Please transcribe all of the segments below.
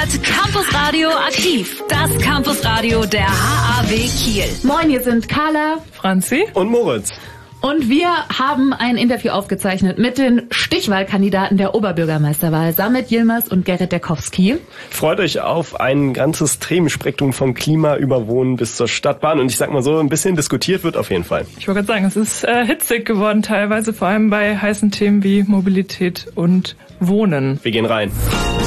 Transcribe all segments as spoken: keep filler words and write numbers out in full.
hört Campus Radio aktiv. Das Campus Radio der H A W Kiel. Moin, hier sind Carla, Franzi und Moritz. Und wir haben ein Interview aufgezeichnet mit den Stichwahlkandidaten der Oberbürgermeisterwahl, Samet Yilmaz und Gerrit Derkowski. Freut euch auf ein ganzes Themenspektrum vom Klima über Wohnen bis zur Stadtbahn. Und ich sag mal so, ein bisschen diskutiert wird auf jeden Fall. Ich wollte gerade sagen, es ist äh, hitzig geworden teilweise, vor allem bei heißen Themen wie Mobilität und Wohnen. Wir gehen rein.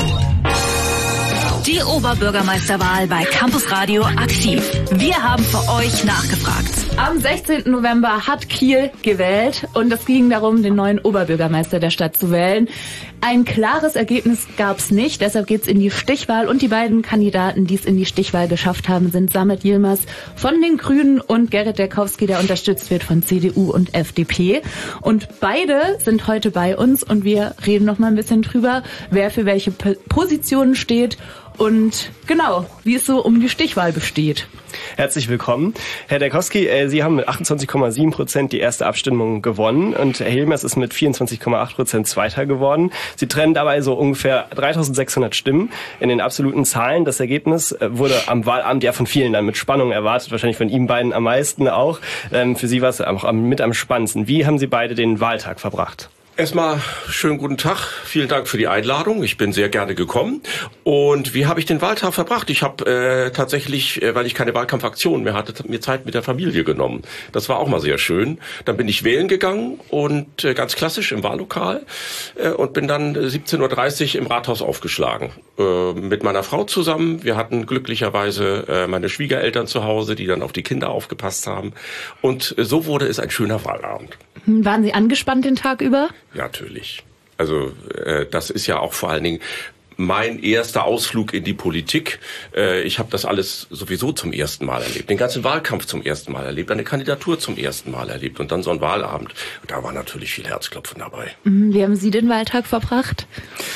Die Oberbürgermeisterwahl bei Campus Radio aktiv. Wir haben für euch nachgefragt. Am sechzehnten November hat Kiel gewählt und es ging darum, den neuen Oberbürgermeister der Stadt zu wählen. Ein klares Ergebnis gab es nicht, deshalb geht's in die Stichwahl und die beiden Kandidaten, die es in die Stichwahl geschafft haben, sind Samet Yilmaz von den Grünen und Gerrit Derkowski, der unterstützt wird von C D U und F D P. Und beide sind heute bei uns und wir reden noch mal ein bisschen drüber, wer für welche Positionen steht und genau, wie es so um die Stichwahl besteht. Herzlich willkommen. Herr Derkowski, äh, Sie haben mit achtundzwanzig Komma sieben Prozent die erste Abstimmung gewonnen und Herr Yilmaz ist mit vierundzwanzig Komma acht Prozent Zweiter geworden. Sie trennen dabei so ungefähr dreitausendsechshundert Stimmen. In den absoluten Zahlen, das Ergebnis wurde am Wahlabend ja von vielen dann mit Spannung erwartet, wahrscheinlich von Ihnen beiden am meisten auch. Ähm, für Sie war es auch mit am spannendsten. Wie haben Sie beide den Wahltag verbracht? Erstmal schönen guten Tag. Vielen Dank für die Einladung. Ich bin sehr gerne gekommen. Und wie habe ich den Wahltag verbracht? Ich habe äh, tatsächlich, äh, weil ich keine Wahlkampfaktion mehr hatte, mir Zeit mit der Familie genommen. Das war auch mal sehr schön. Dann bin ich wählen gegangen und äh, ganz klassisch im Wahllokal äh, und bin dann siebzehn Uhr dreißig im Rathaus aufgeschlagen. Äh, mit meiner Frau zusammen. Wir hatten glücklicherweise äh, meine Schwiegereltern zu Hause, die dann auf die Kinder aufgepasst haben. Und äh, so wurde es ein schöner Wahlabend. Waren Sie angespannt den Tag über? Ja, natürlich. Also äh, das ist ja auch vor allen Dingen mein erster Ausflug in die Politik. Äh, ich habe das alles sowieso zum ersten Mal erlebt. Den ganzen Wahlkampf zum ersten Mal erlebt, eine Kandidatur zum ersten Mal erlebt und dann so ein Wahlabend. Da war natürlich viel Herzklopfen dabei. Wie haben Sie den Wahltag verbracht?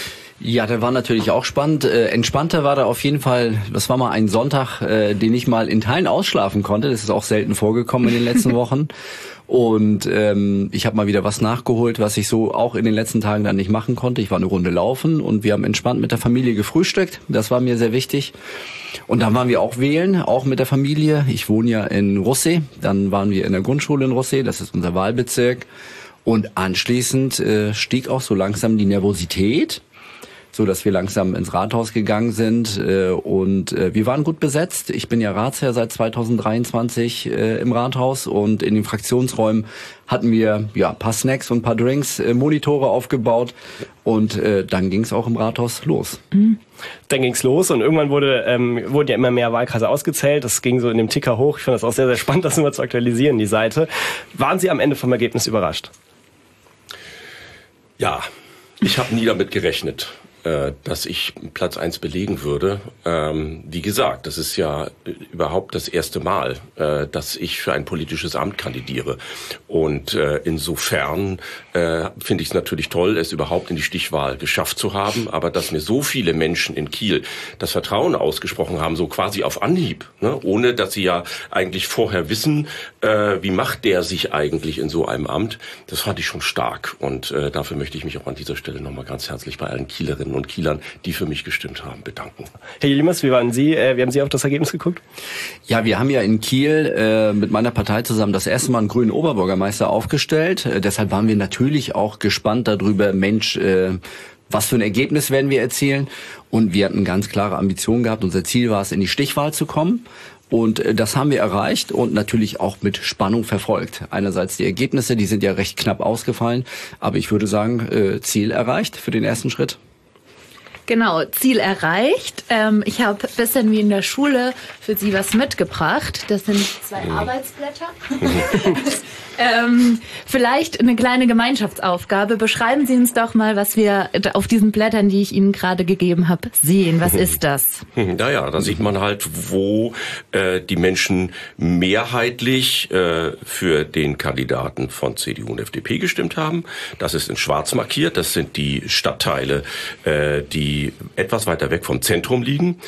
Ja, der war natürlich auch spannend. Äh, entspannter war da auf jeden Fall, das war mal ein Sonntag, äh, den ich mal in Teilen ausschlafen konnte. Das ist auch selten vorgekommen in den letzten Wochen. Und ähm, ich habe mal wieder was nachgeholt, was ich so auch in den letzten Tagen dann nicht machen konnte. Ich war eine Runde laufen und wir haben entspannt mit der Familie gefrühstückt. Das war mir sehr wichtig. Und dann waren wir auch wählen, auch mit der Familie. Ich wohne ja in Russee. Dann waren wir in der Grundschule in Russee, das ist unser Wahlbezirk. Und anschließend äh, stieg auch so langsam die Nervosität, so dass wir langsam ins Rathaus gegangen sind äh, und äh, wir waren gut besetzt. Ich bin ja Ratsherr seit zweitausenddreiundzwanzig äh, im Rathaus und in den Fraktionsräumen hatten wir ja ein paar Snacks und ein paar Drinks, äh, Monitore aufgebaut und äh, dann ging es auch im Rathaus los. Mhm. Dann ging's los und irgendwann wurde ähm, wurden ja immer mehr Wahlkreise ausgezählt. Das ging so in dem Ticker hoch. Ich fand das auch sehr, sehr spannend, das immer zu aktualisieren, die Seite. Waren Sie am Ende vom Ergebnis überrascht? Ja, ich habe nie damit gerechnet, dass ich Platz eins belegen würde. Ähm, wie gesagt, das ist ja überhaupt das erste Mal, äh, dass ich für ein politisches Amt kandidiere. Und äh, insofern äh, finde ich es natürlich toll, es überhaupt in die Stichwahl geschafft zu haben. Aber dass mir so viele Menschen in Kiel das Vertrauen ausgesprochen haben, so quasi auf Anhieb, ne? Ohne dass sie ja eigentlich vorher wissen, äh, wie macht der sich eigentlich in so einem Amt, das fand ich schon stark. Und äh, dafür möchte ich mich auch an dieser Stelle nochmal ganz herzlich bei allen Kielerinnen und Kielern, die für mich gestimmt haben, bedanken. Herr Yilmaz, wie waren Sie? Äh, wie haben Sie auf das Ergebnis geguckt? Ja, wir haben ja in Kiel äh, mit meiner Partei zusammen das erste Mal einen grünen Oberbürgermeister aufgestellt. Äh, deshalb waren wir natürlich auch gespannt darüber, Mensch, äh, was für ein Ergebnis werden wir erzielen? Und wir hatten ganz klare Ambitionen gehabt. Unser Ziel war es, in die Stichwahl zu kommen. Und äh, das haben wir erreicht und natürlich auch mit Spannung verfolgt. Einerseits die Ergebnisse, die sind ja recht knapp ausgefallen. Aber ich würde sagen, äh, Ziel erreicht für den ersten Schritt. Genau, Ziel erreicht. Ähm, ich habe ein bisschen wie in der Schule für Sie was mitgebracht. Das sind zwei mhm. Arbeitsblätter. ähm, vielleicht eine kleine Gemeinschaftsaufgabe. Beschreiben Sie uns doch mal, was wir auf diesen Blättern, die ich Ihnen gerade gegeben habe, sehen. Was ist das? Naja, da sieht man halt, wo äh, die Menschen mehrheitlich äh, für den Kandidaten von C D U und F D P gestimmt haben. Das ist in schwarz markiert. Das sind die Stadtteile, äh, die etwas weiter weg vom Zentrum liegen.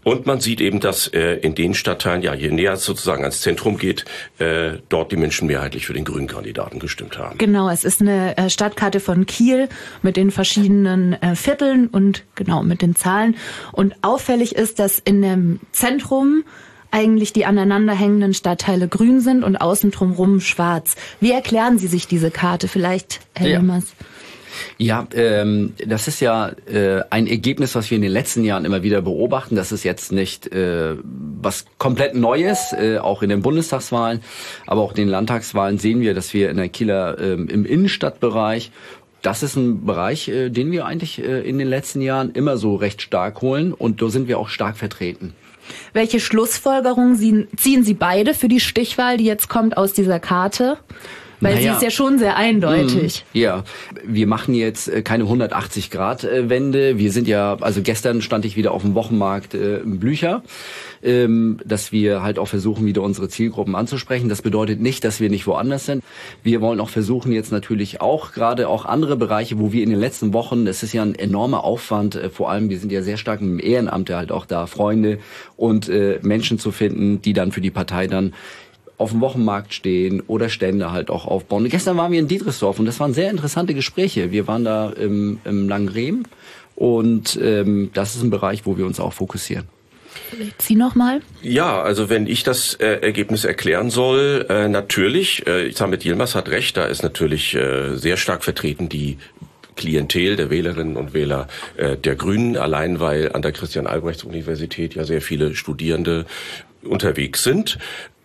Und man sieht eben, dass äh, in den Stadtteilen, ja, je näher es sozusagen ans Zentrum geht, äh, dort die Menschen mehrheitlich für den grünen Kandidaten gestimmt haben. Genau, es ist eine äh, Stadtkarte von Kiel mit den verschiedenen äh, Vierteln und genau mit den Zahlen. Und auffällig ist, dass in dem Zentrum eigentlich die aneinanderhängenden Stadtteile grün sind und außen drumherum schwarz. Wie erklären Sie sich diese Karte? Vielleicht, Herr Ja. Yilmaz? Ja, ähm, das ist ja äh, ein Ergebnis, was wir in den letzten Jahren immer wieder beobachten. Das ist jetzt nicht äh, was komplett Neues, äh, auch in den Bundestagswahlen, aber auch in den Landtagswahlen sehen wir, dass wir in der Kieler äh, im Innenstadtbereich, das ist ein Bereich, äh, den wir eigentlich äh, in den letzten Jahren immer so recht stark holen und da sind wir auch stark vertreten. Welche Schlussfolgerungen ziehen Sie beide für die Stichwahl, die jetzt kommt aus dieser Karte? Weil Naja. sie ist ja schon sehr eindeutig. Mhm. Ja, wir machen jetzt äh, keine hundertachtzig-Grad-Wende. Wir sind ja, also gestern stand ich wieder auf dem Wochenmarkt äh, in Blücher, ähm, dass wir halt auch versuchen, wieder unsere Zielgruppen anzusprechen. Das bedeutet nicht, dass wir nicht woanders sind. Wir wollen auch versuchen, jetzt natürlich auch gerade auch andere Bereiche, wo wir in den letzten Wochen, das ist ja ein enormer Aufwand, äh, vor allem wir sind ja sehr stark im Ehrenamt halt auch da, Freunde und äh, Menschen zu finden, die dann für die Partei dann auf dem Wochenmarkt stehen oder Stände halt auch aufbauen. Und gestern waren wir in Dietrichsdorf und das waren sehr interessante Gespräche. Wir waren da im, im Langenrehm und ähm, das ist ein Bereich, wo wir uns auch fokussieren. Sie noch mal? Ja, also wenn ich das äh, Ergebnis erklären soll, äh, natürlich, äh, Samet Yilmaz hat recht, da ist natürlich äh, sehr stark vertreten die Klientel der Wählerinnen und Wähler äh, der Grünen, allein weil an der Christian-Albrechts-Universität ja sehr viele Studierende unterwegs sind.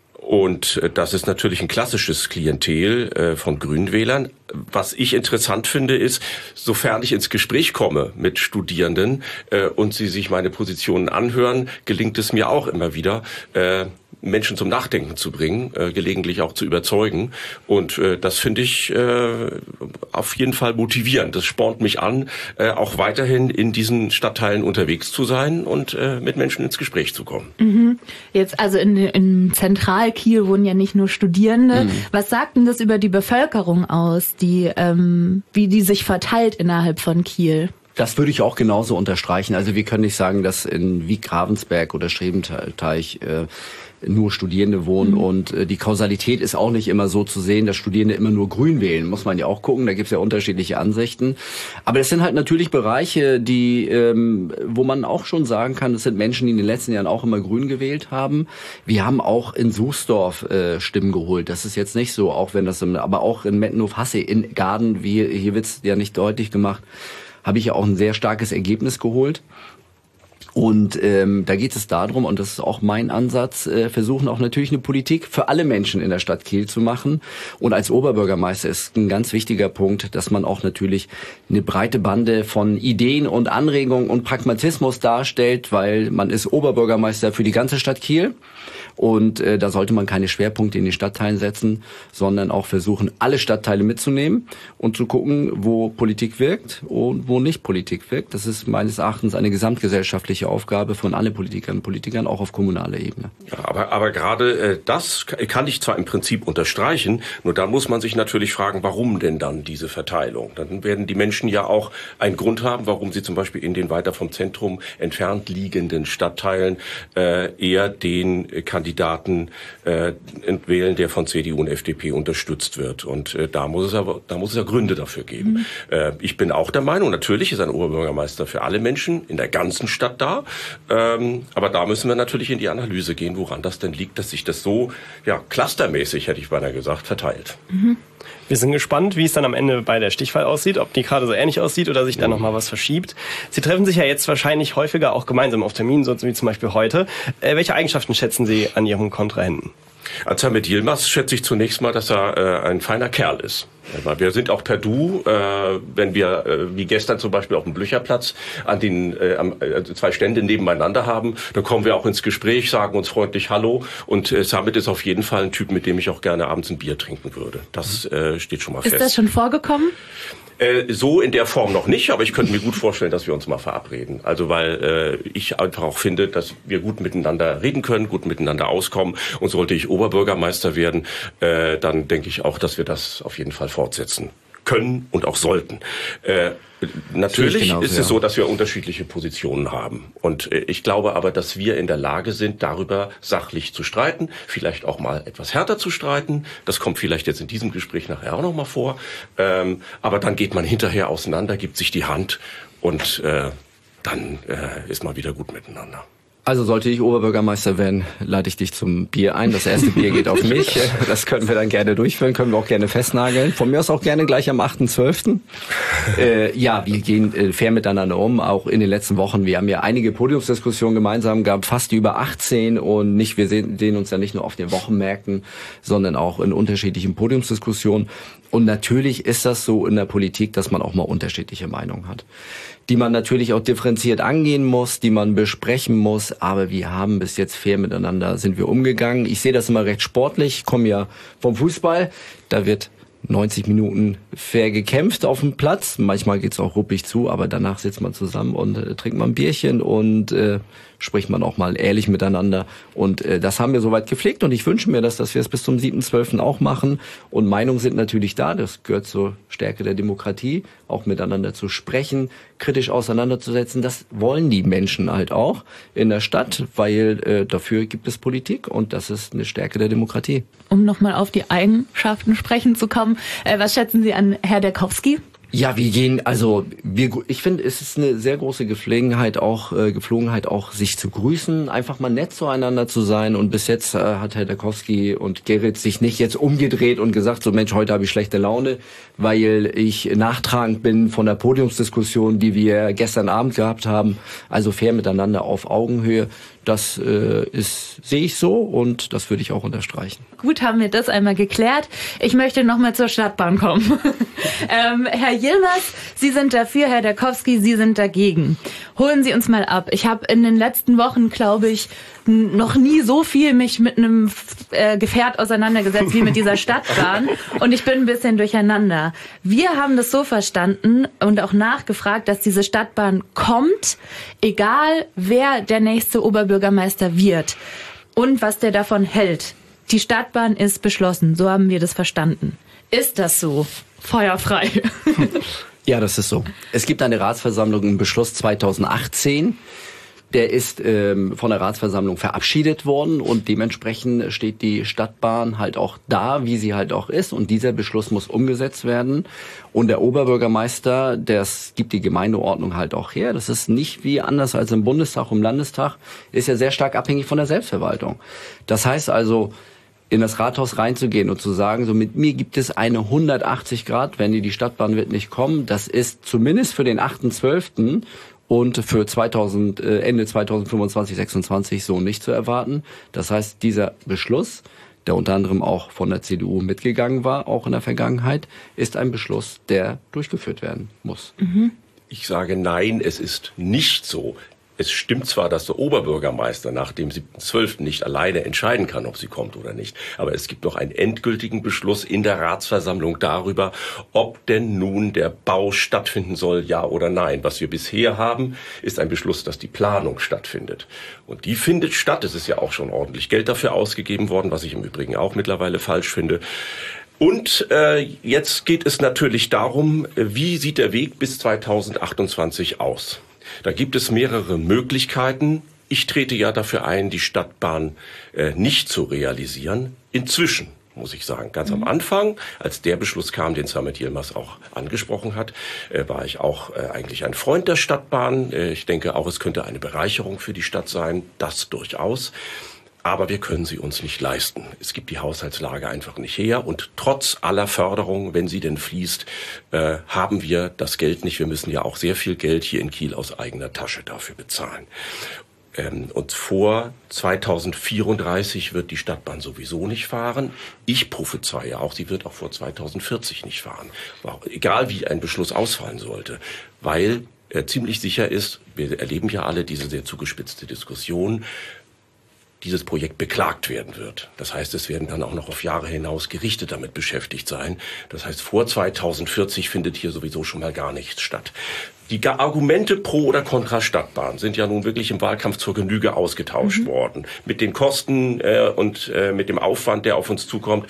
Und das ist natürlich ein klassisches Klientel äh, von Grünwählern. Was ich interessant finde, ist, sofern ich ins Gespräch komme mit Studierenden äh, und sie sich meine Positionen anhören, gelingt es mir auch immer wieder, äh, Menschen zum Nachdenken zu bringen, äh, gelegentlich auch zu überzeugen. Und äh, das finde ich äh, auf jeden Fall motivierend. Das spornt mich an, äh, auch weiterhin in diesen Stadtteilen unterwegs zu sein und äh, mit Menschen ins Gespräch zu kommen. Mhm. Jetzt also in, in Zentralkiel wohnen ja nicht nur Studierende. Mhm. Was sagt denn das über die Bevölkerung aus, die ähm, wie die sich verteilt innerhalb von Kiel? Das würde ich auch genauso unterstreichen. Also wir können nicht sagen, dass in Wiek, Ravensberg oder Schrebenteich äh, nur Studierende wohnen mhm. und äh, die Kausalität ist auch nicht immer so zu sehen, dass Studierende immer nur grün wählen, muss man ja auch gucken, da gibt's ja unterschiedliche Ansichten. Aber das sind halt natürlich Bereiche, die, ähm, wo man auch schon sagen kann, das sind Menschen, die in den letzten Jahren auch immer grün gewählt haben. Wir haben auch in Sußdorf äh, Stimmen geholt, das ist jetzt nicht so, auch wenn das, aber auch in Mettenhof-Hassee, in Gaden, wie hier wird's ja nicht deutlich gemacht, habe ich ja auch ein sehr starkes Ergebnis geholt. Und ähm, da geht es darum, und das ist auch mein Ansatz, äh, versuchen auch natürlich eine Politik für alle Menschen in der Stadt Kiel zu machen. Und als Oberbürgermeister ist ein ganz wichtiger Punkt, dass man auch natürlich eine breite Bande von Ideen und Anregungen und Pragmatismus darstellt, weil man ist Oberbürgermeister für die ganze Stadt Kiel. Und äh, da sollte man keine Schwerpunkte in den Stadtteilen setzen, sondern auch versuchen, alle Stadtteile mitzunehmen und zu gucken, wo Politik wirkt und wo nicht Politik wirkt. Das ist meines Erachtens eine gesamtgesellschaftliche Aufgabe von allen Politikerinnen und Politikern, auch auf kommunaler Ebene. Ja, aber, aber gerade äh, das kann ich zwar im Prinzip unterstreichen, nur da muss man sich natürlich fragen, warum denn dann diese Verteilung? Dann werden die Menschen ja auch einen Grund haben, warum sie zum Beispiel in den weiter vom Zentrum entfernt liegenden Stadtteilen äh, eher den äh, Kandidaten Kandidaten äh, wählen, der von C D U und F D P unterstützt wird. Und äh, da muss es aber, da muss es ja Gründe dafür geben. Mhm. Äh, ich bin auch der Meinung, natürlich ist ein Oberbürgermeister für alle Menschen in der ganzen Stadt da. Ähm, aber da müssen wir natürlich in die Analyse gehen, woran das denn liegt, dass sich das so, ja, clustermäßig, hätte ich beinahe gesagt, verteilt. Mhm. Wir sind gespannt, wie es dann am Ende bei der Stichwahl aussieht, ob die gerade so ähnlich aussieht oder sich da noch mal was verschiebt. Sie treffen sich ja jetzt wahrscheinlich häufiger auch gemeinsam auf Terminen, so wie zum Beispiel heute. Äh, welche Eigenschaften schätzen Sie an Ihrem Kontrahenten? An Samet Yilmaz schätze ich zunächst mal, dass er äh, ein feiner Kerl ist. Wir sind auch per Du, äh, wenn wir äh, wie gestern zum Beispiel auf dem Blücherplatz an den äh, äh, zwei Stände nebeneinander haben, dann kommen wir auch ins Gespräch, sagen uns freundlich Hallo und äh, Samet ist auf jeden Fall ein Typ, mit dem ich auch gerne abends ein Bier trinken würde. Das äh, steht schon mal ist fest. Ist das schon vorgekommen? Äh, so in der Form noch nicht, aber ich könnte mir gut vorstellen, dass wir uns mal verabreden. Also weil äh, ich einfach auch finde, dass wir gut miteinander reden können, gut miteinander auskommen. Und sollte ich Oberbürgermeister werden, äh, dann denke ich auch, dass wir das auf jeden Fall fortsetzen können und auch sollten. Äh, Natürlich genauso, ist es ja. so, dass wir unterschiedliche Positionen haben. Und äh, ich glaube aber, dass wir in der Lage sind, darüber sachlich zu streiten, vielleicht auch mal etwas härter zu streiten. Das kommt vielleicht jetzt in diesem Gespräch nachher auch noch mal vor. Ähm, aber dann geht man hinterher auseinander, gibt sich die Hand und äh, dann äh, ist man wieder gut miteinander. Also sollte ich Oberbürgermeister werden, lade ich dich zum Bier ein. Das erste Bier geht auf mich. Das können wir dann gerne durchführen, können wir auch gerne festnageln. Von mir aus auch gerne gleich am achten zwölften Äh, ja, wir gehen äh, fair miteinander um, auch in den letzten Wochen. Wir haben ja einige Podiumsdiskussionen gemeinsam gehabt, fast über achtzehn. Und nicht, wir sehen, sehen uns ja nicht nur auf den Wochenmärkten, sondern auch in unterschiedlichen Podiumsdiskussionen. Und natürlich ist das so in der Politik, dass man auch mal unterschiedliche Meinungen hat, die man natürlich auch differenziert angehen muss, die man besprechen muss. Aber wir haben bis jetzt fair miteinander sind wir umgegangen. Ich sehe das immer recht sportlich. Ich komme ja vom Fußball. Da wird neunzig Minuten fair gekämpft auf dem Platz. Manchmal geht's auch ruppig zu, aber danach sitzt man zusammen und äh, trinkt mal ein Bierchen und äh, spricht man auch mal ehrlich miteinander. Und äh, das haben wir soweit gepflegt und ich wünsche mir das, dass wir es bis zum siebten zwölften auch machen. Und Meinungen sind natürlich da, das gehört zur Stärke der Demokratie, auch miteinander zu sprechen, kritisch auseinanderzusetzen. Das wollen die Menschen halt auch in der Stadt, weil äh, dafür gibt es Politik und das ist eine Stärke der Demokratie. Um nochmal auf die Eigenschaften sprechen zu kommen, äh, was schätzen Sie an Herr Derkowski? Ja, wir gehen, also wir, ich finde, es ist eine sehr große Gepflogenheit auch, äh, Gepflogenheit auch, sich zu grüßen, einfach mal nett zueinander zu sein. Und bis jetzt äh, hat Herr Derkowski und Gerrit sich nicht jetzt umgedreht und gesagt, so Mensch, heute habe ich schlechte Laune, weil ich nachtragend bin von der Podiumsdiskussion, die wir gestern Abend gehabt haben. Also fair miteinander auf Augenhöhe. Das äh, ist sehe ich so und das würde ich auch unterstreichen. Gut, haben wir das einmal geklärt. Ich möchte nochmal zur Stadtbahn kommen. ähm, Herr Yilmaz, Sie sind dafür, Herr Derkowski, Sie sind dagegen. Holen Sie uns mal ab. Ich habe in den letzten Wochen, glaube ich, noch nie so viel mich mit einem äh, Gefährt auseinandergesetzt wie mit dieser Stadtbahn und ich bin ein bisschen durcheinander. Wir haben das so verstanden und auch nachgefragt, dass diese Stadtbahn kommt, egal wer der nächste Oberbürgermeister wird und was der davon hält. Die Stadtbahn ist beschlossen, so haben wir das verstanden. Ist das so? Feuerfrei. Ja, das ist so. Es gibt eine Ratsversammlung im Beschluss zweitausendachtzehn. Der ist ähm, von der Ratsversammlung verabschiedet worden und dementsprechend steht die Stadtbahn halt auch da, wie sie halt auch ist. Und dieser Beschluss muss umgesetzt werden. Und der Oberbürgermeister, das gibt die Gemeindeordnung halt auch her. Das ist nicht wie anders als im Bundestag, im Landestag, ist ja sehr stark abhängig von der Selbstverwaltung. Das heißt also, in das Rathaus reinzugehen und zu sagen, so mit mir gibt es eine hundertachtzig Grad, wenn die Stadtbahn wird nicht kommen. Das ist zumindest für den achten zwölften und für zweitausend, äh, Ende zweitausendfünfundzwanzig, sechsundzwanzig so nicht zu erwarten. Das heißt, dieser Beschluss, der unter anderem auch von der C D U mitgegangen war, auch in der Vergangenheit, ist ein Beschluss, der durchgeführt werden muss. Mhm. Ich sage nein, es ist nicht so. Es stimmt zwar, dass der Oberbürgermeister nach dem siebten zwölften nicht alleine entscheiden kann, ob sie kommt oder nicht, aber es gibt noch einen endgültigen Beschluss in der Ratsversammlung darüber, ob denn nun der Bau stattfinden soll, ja oder nein. Was wir bisher haben, ist ein Beschluss, dass die Planung stattfindet. Und die findet statt. Es ist ja auch schon ordentlich Geld dafür ausgegeben worden, was ich im Übrigen auch mittlerweile falsch finde. Und äh, jetzt geht es natürlich darum, wie sieht der Weg bis zweitausendachtundzwanzig aus? Da gibt es mehrere Möglichkeiten. Ich trete ja dafür ein, die Stadtbahn äh, nicht zu realisieren. Inzwischen, muss ich sagen, ganz mhm. am Anfang, als der Beschluss kam, den Samet Yilmaz auch angesprochen hat, äh, war ich auch äh, eigentlich ein Freund der Stadtbahn. Äh, ich denke auch, es könnte eine Bereicherung für die Stadt sein. Das durchaus. Aber wir können sie uns nicht leisten. Es gibt die Haushaltslage einfach nicht her. Und trotz aller Förderung, wenn sie denn fließt, äh, haben wir das Geld nicht. Wir müssen ja auch sehr viel Geld hier in Kiel aus eigener Tasche dafür bezahlen. Ähm, und vor zweitausendvierunddreißig wird die Stadtbahn sowieso nicht fahren. Ich prophezeie auch, sie wird auch vor zweitausendvierzig nicht fahren. Egal wie ein Beschluss ausfallen sollte. Weil äh, ziemlich sicher ist, wir erleben ja alle diese sehr zugespitzte Diskussion, dieses Projekt beklagt werden wird. Das heißt, es werden dann auch noch auf Jahre hinaus Gerichte damit beschäftigt sein. Das heißt, vor zweitausendvierzig findet hier sowieso schon mal gar nichts statt. Die Argumente pro oder contra Stadtbahn sind ja nun wirklich im Wahlkampf zur Genüge ausgetauscht mhm. worden. Mit den Kosten äh, und äh, mit dem Aufwand, der auf uns zukommt.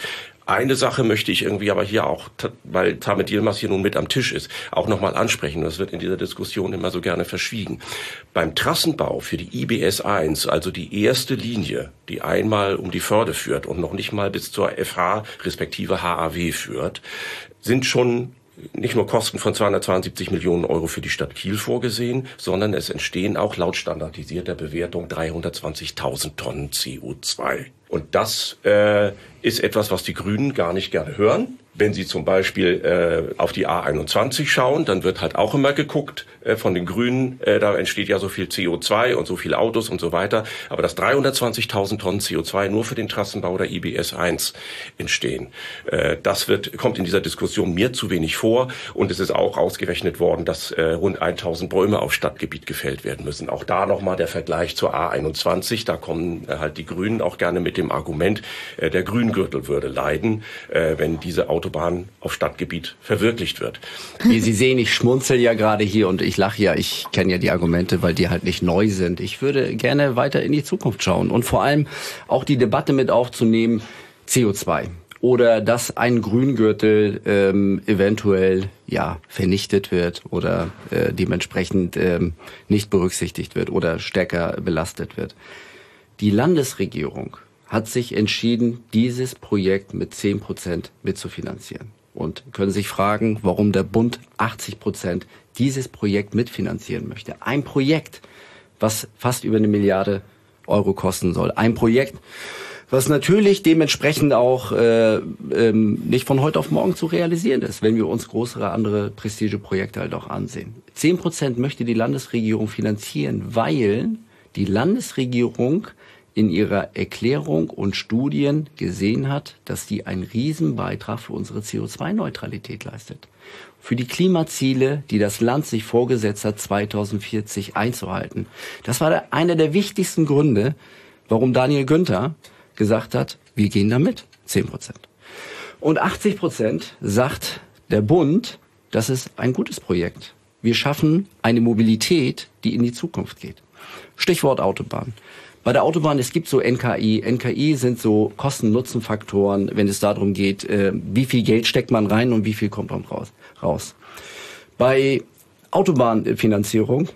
Eine Sache möchte ich irgendwie aber hier auch, weil Tamit Yilmaz hier nun mit am Tisch ist, auch nochmal ansprechen. Das wird in dieser Diskussion immer so gerne verschwiegen. Beim Trassenbau für die I B S eins, also die erste Linie, die einmal um die Förde führt und noch nicht mal bis zur F H respektive H A W führt, sind schon nicht nur Kosten von zweihundertzweiundsiebzig Millionen Euro für die Stadt Kiel vorgesehen, sondern es entstehen auch laut standardisierter Bewertung dreihundertzwanzigtausend Tonnen C O zwei. Und das äh, ist etwas, was die Grünen gar nicht gerne hören. Wenn Sie zum Beispiel äh, auf die A einundzwanzig schauen, dann wird halt auch immer geguckt äh, von den Grünen, äh, da entsteht ja so viel C O zwei und so viele Autos und so weiter. Aber dass dreihundertzwanzigtausend Tonnen C O zwei nur für den Trassenbau der I B S eins entstehen, äh, das wird kommt in dieser Diskussion mir zu wenig vor. Und es ist auch ausgerechnet worden, dass äh, rund tausend Bäume auf Stadtgebiet gefällt werden müssen. Auch da nochmal der Vergleich zur A einundzwanzig. Da kommen äh, halt die Grünen auch gerne mit dem Argument, äh, der Grüngürtel würde leiden, äh, wenn diese Autobahn auf Stadtgebiet verwirklicht wird. Wie Sie sehen, ich schmunzel ja gerade hier und ich lache ja. Ich kenne ja die Argumente, weil die halt nicht neu sind. Ich würde gerne weiter in die Zukunft schauen und vor allem auch die Debatte mit aufzunehmen, C O zwei. Oder dass ein Grüngürtel ähm, eventuell ja vernichtet wird oder äh, dementsprechend ähm, nicht berücksichtigt wird oder stärker belastet wird. Die Landesregierung hat sich entschieden, dieses Projekt mit zehn Prozent mitzufinanzieren. Und können sich fragen, warum der Bund achtzig Prozent dieses Projekt mitfinanzieren möchte. Ein Projekt, was fast über eine Milliarde Euro kosten soll. Ein Projekt, was natürlich dementsprechend auch äh, ähm, nicht von heute auf morgen zu realisieren ist, wenn wir uns größere andere Prestigeprojekte halt auch ansehen. zehn Prozent möchte die Landesregierung finanzieren, weil die Landesregierung in ihrer Erklärung und Studien gesehen hat, dass die einen Riesenbeitrag für unsere C O zwei Neutralität leistet. Für die Klimaziele, die das Land sich vorgesetzt hat, zweitausendvierzig einzuhalten. Das war der, einer der wichtigsten Gründe, warum Daniel Günther gesagt hat, wir gehen damit, zehn Prozent. Und achtzig Prozent sagt der Bund, das ist ein gutes Projekt. Wir schaffen eine Mobilität, die in die Zukunft geht. Stichwort Autobahn. Bei der Autobahn, es gibt so N K I. N K I sind so Kosten-Nutzen-Faktoren, wenn es darum geht, äh, wie viel Geld steckt man rein und wie viel kommt man raus. raus. Bei Autobahnfinanzierung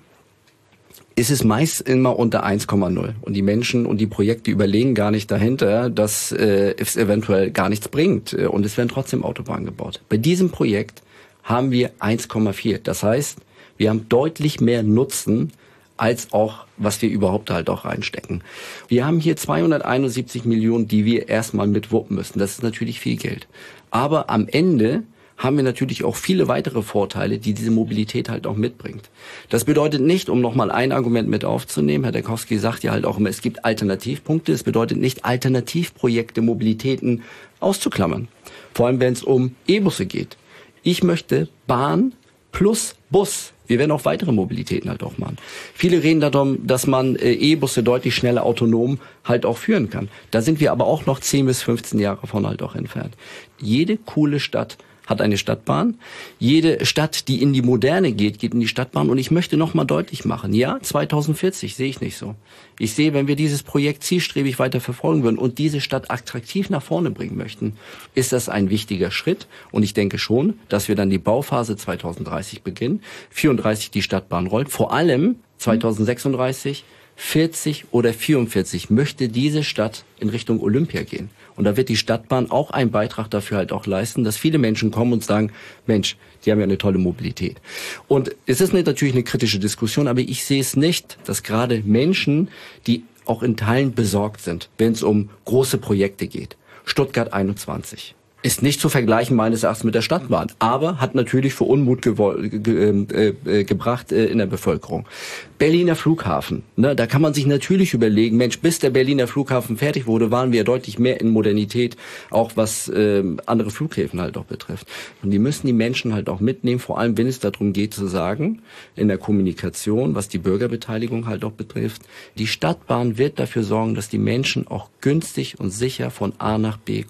ist es meist immer unter eins Komma null. Und die Menschen und die Projekte überlegen gar nicht dahinter, dass äh, es eventuell gar nichts bringt. Und es werden trotzdem Autobahnen gebaut. Bei diesem Projekt haben wir eins Komma vier. Das heißt, wir haben deutlich mehr Nutzen, als auch, was wir überhaupt halt auch reinstecken. Wir haben hier zweihunderteinundsiebzig Millionen, die wir erstmal mitwuppen müssen. Das ist natürlich viel Geld. Aber am Ende haben wir natürlich auch viele weitere Vorteile, die diese Mobilität halt auch mitbringt. Das bedeutet nicht, um nochmal ein Argument mit aufzunehmen, Herr Dekowski sagt ja halt auch immer, es gibt Alternativpunkte. Es bedeutet nicht, Alternativprojekte, Mobilitäten auszuklammern. Vor allem, wenn es um E-Busse geht. Ich möchte Bahn plus Bus. Wir werden auch weitere Mobilitäten halt auch machen. Viele reden darum, dass man äh, E-Busse deutlich schneller autonom halt auch führen kann. Da sind wir aber auch noch zehn bis fünfzehn Jahre von halt auch entfernt. Jede coole Stadt hat eine Stadtbahn. Jede Stadt, die in die Moderne geht, geht in die Stadtbahn. Und ich möchte noch mal deutlich machen, ja, zweitausendvierzig sehe ich nicht so. Ich sehe, wenn wir dieses Projekt zielstrebig weiter verfolgen würden und diese Stadt attraktiv nach vorne bringen möchten, ist das ein wichtiger Schritt. Und ich denke schon, dass wir dann die Bauphase zweitausenddreißig beginnen, vierunddreißig die Stadtbahn rollt, vor allem zweitausendsechsunddreißig, vierzig oder vierundvierzig möchte diese Stadt in Richtung Olympia gehen. Und da wird die Stadtbahn auch einen Beitrag dafür halt auch leisten, dass viele Menschen kommen und sagen, Mensch, die haben ja eine tolle Mobilität. Und es ist natürlich eine kritische Diskussion, aber ich sehe es nicht, dass gerade Menschen, die auch in Teilen besorgt sind, wenn es um große Projekte geht. Stuttgart einundzwanzig. Ist nicht zu vergleichen meines Erachtens mit der Stadtbahn, aber hat natürlich für Unmut ge ge äh, äh, gebracht äh, in der Bevölkerung. Berliner Flughafen, ne, da kann man sich natürlich überlegen, Mensch, bis der Berliner Flughafen fertig wurde, waren wir deutlich mehr in Modernität, auch was äh, andere Flughäfen halt auch betrifft. Und die müssen die Menschen halt auch mitnehmen, vor allem wenn es darum geht zu sagen, in der Kommunikation, was die Bürgerbeteiligung halt auch betrifft, die Stadtbahn wird dafür sorgen, dass die Menschen auch günstig und sicher von A nach B kommen.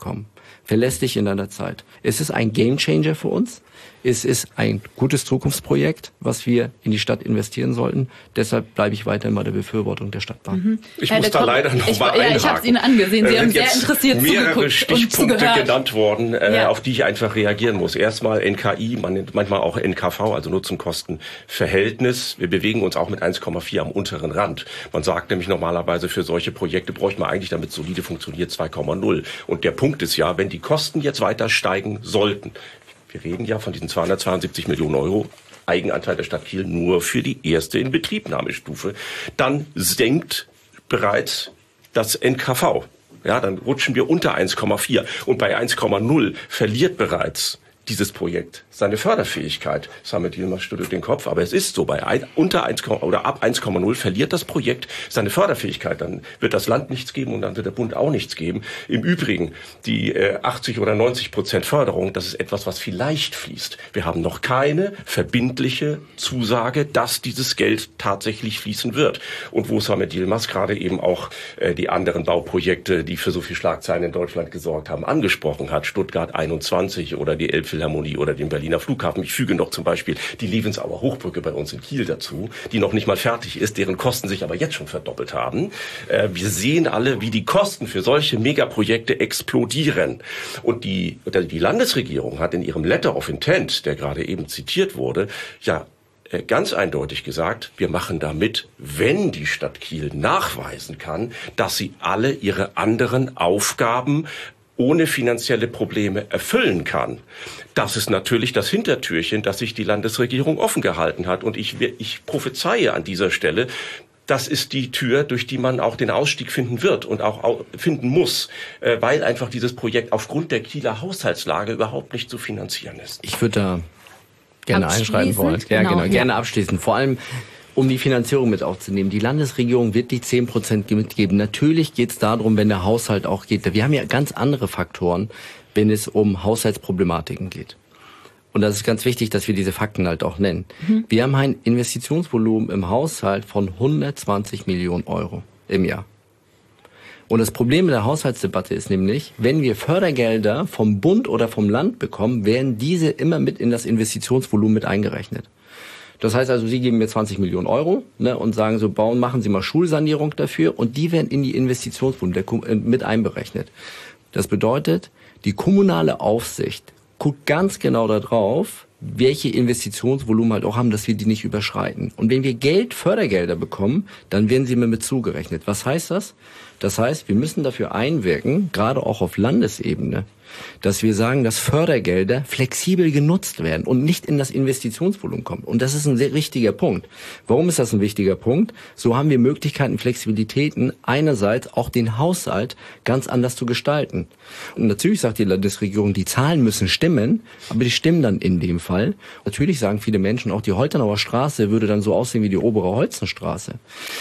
Verlässt dich in deiner Zeit. Es ist ein Gamechanger für uns. Es ist ein gutes Zukunftsprojekt, was wir in die Stadt investieren sollten. Deshalb bleibe ich weiterhin bei der Befürwortung der Stadtbahn. Mhm. Ich Herr muss da Kopp, leider noch ich, mal einhaken. Ja, ich habe es Ihnen angesehen. Sie haben sehr interessiert mehrere zugeguckt Stichpunkte und zugehört. genannt worden, äh, ja. auf die ich einfach reagieren muss. Erstmal N K I, man nennt manchmal auch N K V, also Nutzen-Kosten-Verhältnis. Wir bewegen uns auch mit eins Komma vier am unteren Rand. Man sagt nämlich normalerweise, für solche Projekte bräuchte man eigentlich, damit solide funktioniert, zwei Komma null. Und der Punkt ist ja, wenn die Kosten jetzt weiter steigen sollten, wir reden ja von diesen zweihundertzweiundsiebzig Millionen Euro Eigenanteil der Stadt Kiel nur für die erste Inbetriebnahmestufe, dann senkt bereits das N K V. Ja, dann rutschen wir unter eins Komma vier und bei eins Komma null verliert bereits dieses Projekt seine Förderfähigkeit. Samet Yilmaz schüttelt den Kopf, aber es ist so, bei ein, unter eins oder ab eins Komma null verliert das Projekt seine Förderfähigkeit. Dann wird das Land nichts geben und dann wird der Bund auch nichts geben. Im Übrigen, die äh, achtzig oder neunzig Prozent Förderung, das ist etwas, was vielleicht fließt. Wir haben noch keine verbindliche Zusage, dass dieses Geld tatsächlich fließen wird. Und wo Samet Yilmaz gerade eben auch äh, die anderen Bauprojekte, die für so viel Schlagzeilen in Deutschland gesorgt haben, angesprochen hat, Stuttgart einundzwanzig oder die Elbphilharmonie oder den Berliner Flughafen. Ich füge noch zum Beispiel die Lebensauer Hochbrücke bei uns in Kiel dazu, die noch nicht mal fertig ist, deren Kosten sich aber jetzt schon verdoppelt haben. Äh, wir sehen alle, wie die Kosten für solche Megaprojekte explodieren. Und die, die Landesregierung hat in ihrem Letter of Intent, der gerade eben zitiert wurde, ja äh, ganz eindeutig gesagt, wir machen damit, wenn die Stadt Kiel nachweisen kann, dass sie alle ihre anderen Aufgaben ohne finanzielle Probleme erfüllen kann. Das ist natürlich das Hintertürchen, das sich die Landesregierung offen gehalten hat. Und ich, ich prophezeie an dieser Stelle, das ist die Tür, durch die man auch den Ausstieg finden wird und auch finden muss, weil einfach dieses Projekt aufgrund der Kieler Haushaltslage überhaupt nicht zu finanzieren ist. Ich würde da gerne einschreiten wollen. Ja, genau, genau, gerne abschließen. Vor allem, um die Finanzierung mit aufzunehmen. Die Landesregierung wird die zehn Prozent mitgeben. Natürlich geht es darum, wenn der Haushalt auch geht. Wir haben ja ganz andere Faktoren, wenn es um Haushaltsproblematiken geht. Und das ist ganz wichtig, dass wir diese Fakten halt auch nennen. Mhm. Wir haben ein Investitionsvolumen im Haushalt von hundertzwanzig Millionen Euro im Jahr. Und das Problem in der Haushaltsdebatte ist nämlich, wenn wir Fördergelder vom Bund oder vom Land bekommen, werden diese immer mit in das Investitionsvolumen mit eingerechnet. Das heißt also, Sie geben mir zwanzig Millionen Euro, ne, und sagen so, bauen, machen Sie mal Schulsanierung dafür, und die werden in die Investitionsvolumen mit einberechnet. Das bedeutet, die kommunale Aufsicht guckt ganz genau darauf, welche Investitionsvolumen halt auch haben, dass wir die nicht überschreiten. Und wenn wir Geld, Fördergelder bekommen, dann werden sie mir mit zugerechnet. Was heißt das? Das heißt, wir müssen dafür einwirken, gerade auch auf Landesebene, dass wir sagen, dass Fördergelder flexibel genutzt werden und nicht in das Investitionsvolumen kommen. Und das ist ein sehr wichtiger Punkt. Warum ist das ein wichtiger Punkt? So haben wir Möglichkeiten, Flexibilitäten, einerseits auch den Haushalt ganz anders zu gestalten. Und natürlich sagt die Landesregierung, die Zahlen müssen stimmen, aber die stimmen dann in dem Fall. Natürlich sagen viele Menschen, auch die Holtenauer Straße würde dann so aussehen wie die obere Holzenstraße.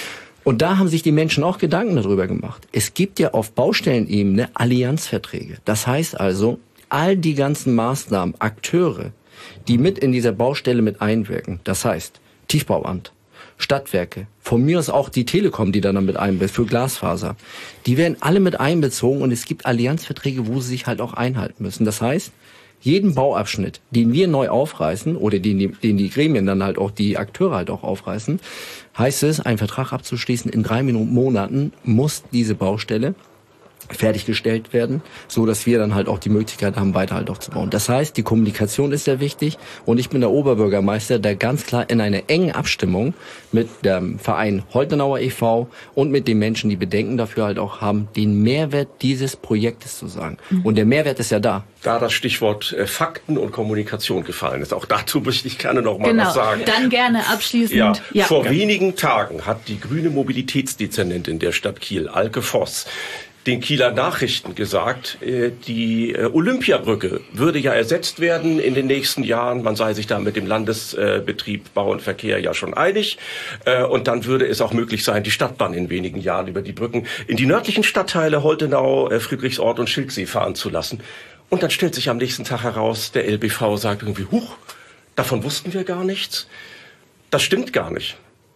Und da haben sich die Menschen auch Gedanken darüber gemacht. Es gibt ja auf Baustellenebene Allianzverträge. Das heißt also, all die ganzen Maßnahmen, Akteure, die mit in dieser Baustelle mit einwirken, das heißt Tiefbauamt, Stadtwerke, von mir aus auch die Telekom, die dann damit einbezieht, für Glasfaser, die werden alle mit einbezogen, und es gibt Allianzverträge, wo sie sich halt auch einhalten müssen. Das heißt, jeden Bauabschnitt, den wir neu aufreißen oder den die, den die Gremien dann halt auch, die Akteure halt auch aufreißen, heißt es, einen Vertrag abzuschließen, in drei Monaten muss diese Baustelle fertiggestellt werden, so dass wir dann halt auch die Möglichkeit haben, weiter halt auch zu bauen. Das heißt, die Kommunikation ist sehr wichtig, und ich bin der Oberbürgermeister, der ganz klar in einer engen Abstimmung mit dem Verein Holtenauer e V und mit den Menschen, die Bedenken dafür halt auch haben, den Mehrwert dieses Projektes zu sagen. Mhm. Und der Mehrwert ist ja da. Da das Stichwort äh, Fakten und Kommunikation gefallen ist, auch dazu möchte ich gerne noch mal genau. was sagen. Dann gerne abschließend. Ja, ja. Vor ja. wenigen Tagen hat die grüne Mobilitätsdezernentin der Stadt Kiel, Alke Voss, den Kieler Nachrichten gesagt, die Olympiabrücke würde ja ersetzt werden in den nächsten Jahren. Man sei sich da mit dem Landesbetrieb Bau und Verkehr ja schon einig. Und dann würde es auch möglich sein, die Stadtbahn in wenigen Jahren über die Brücken in die nördlichen Stadtteile Holtenau, Friedrichsort und Schilksee fahren zu lassen. Und dann stellt sich am nächsten Tag heraus, der L B V sagt irgendwie, huch, davon wussten wir gar nichts. Das stimmt gar nicht.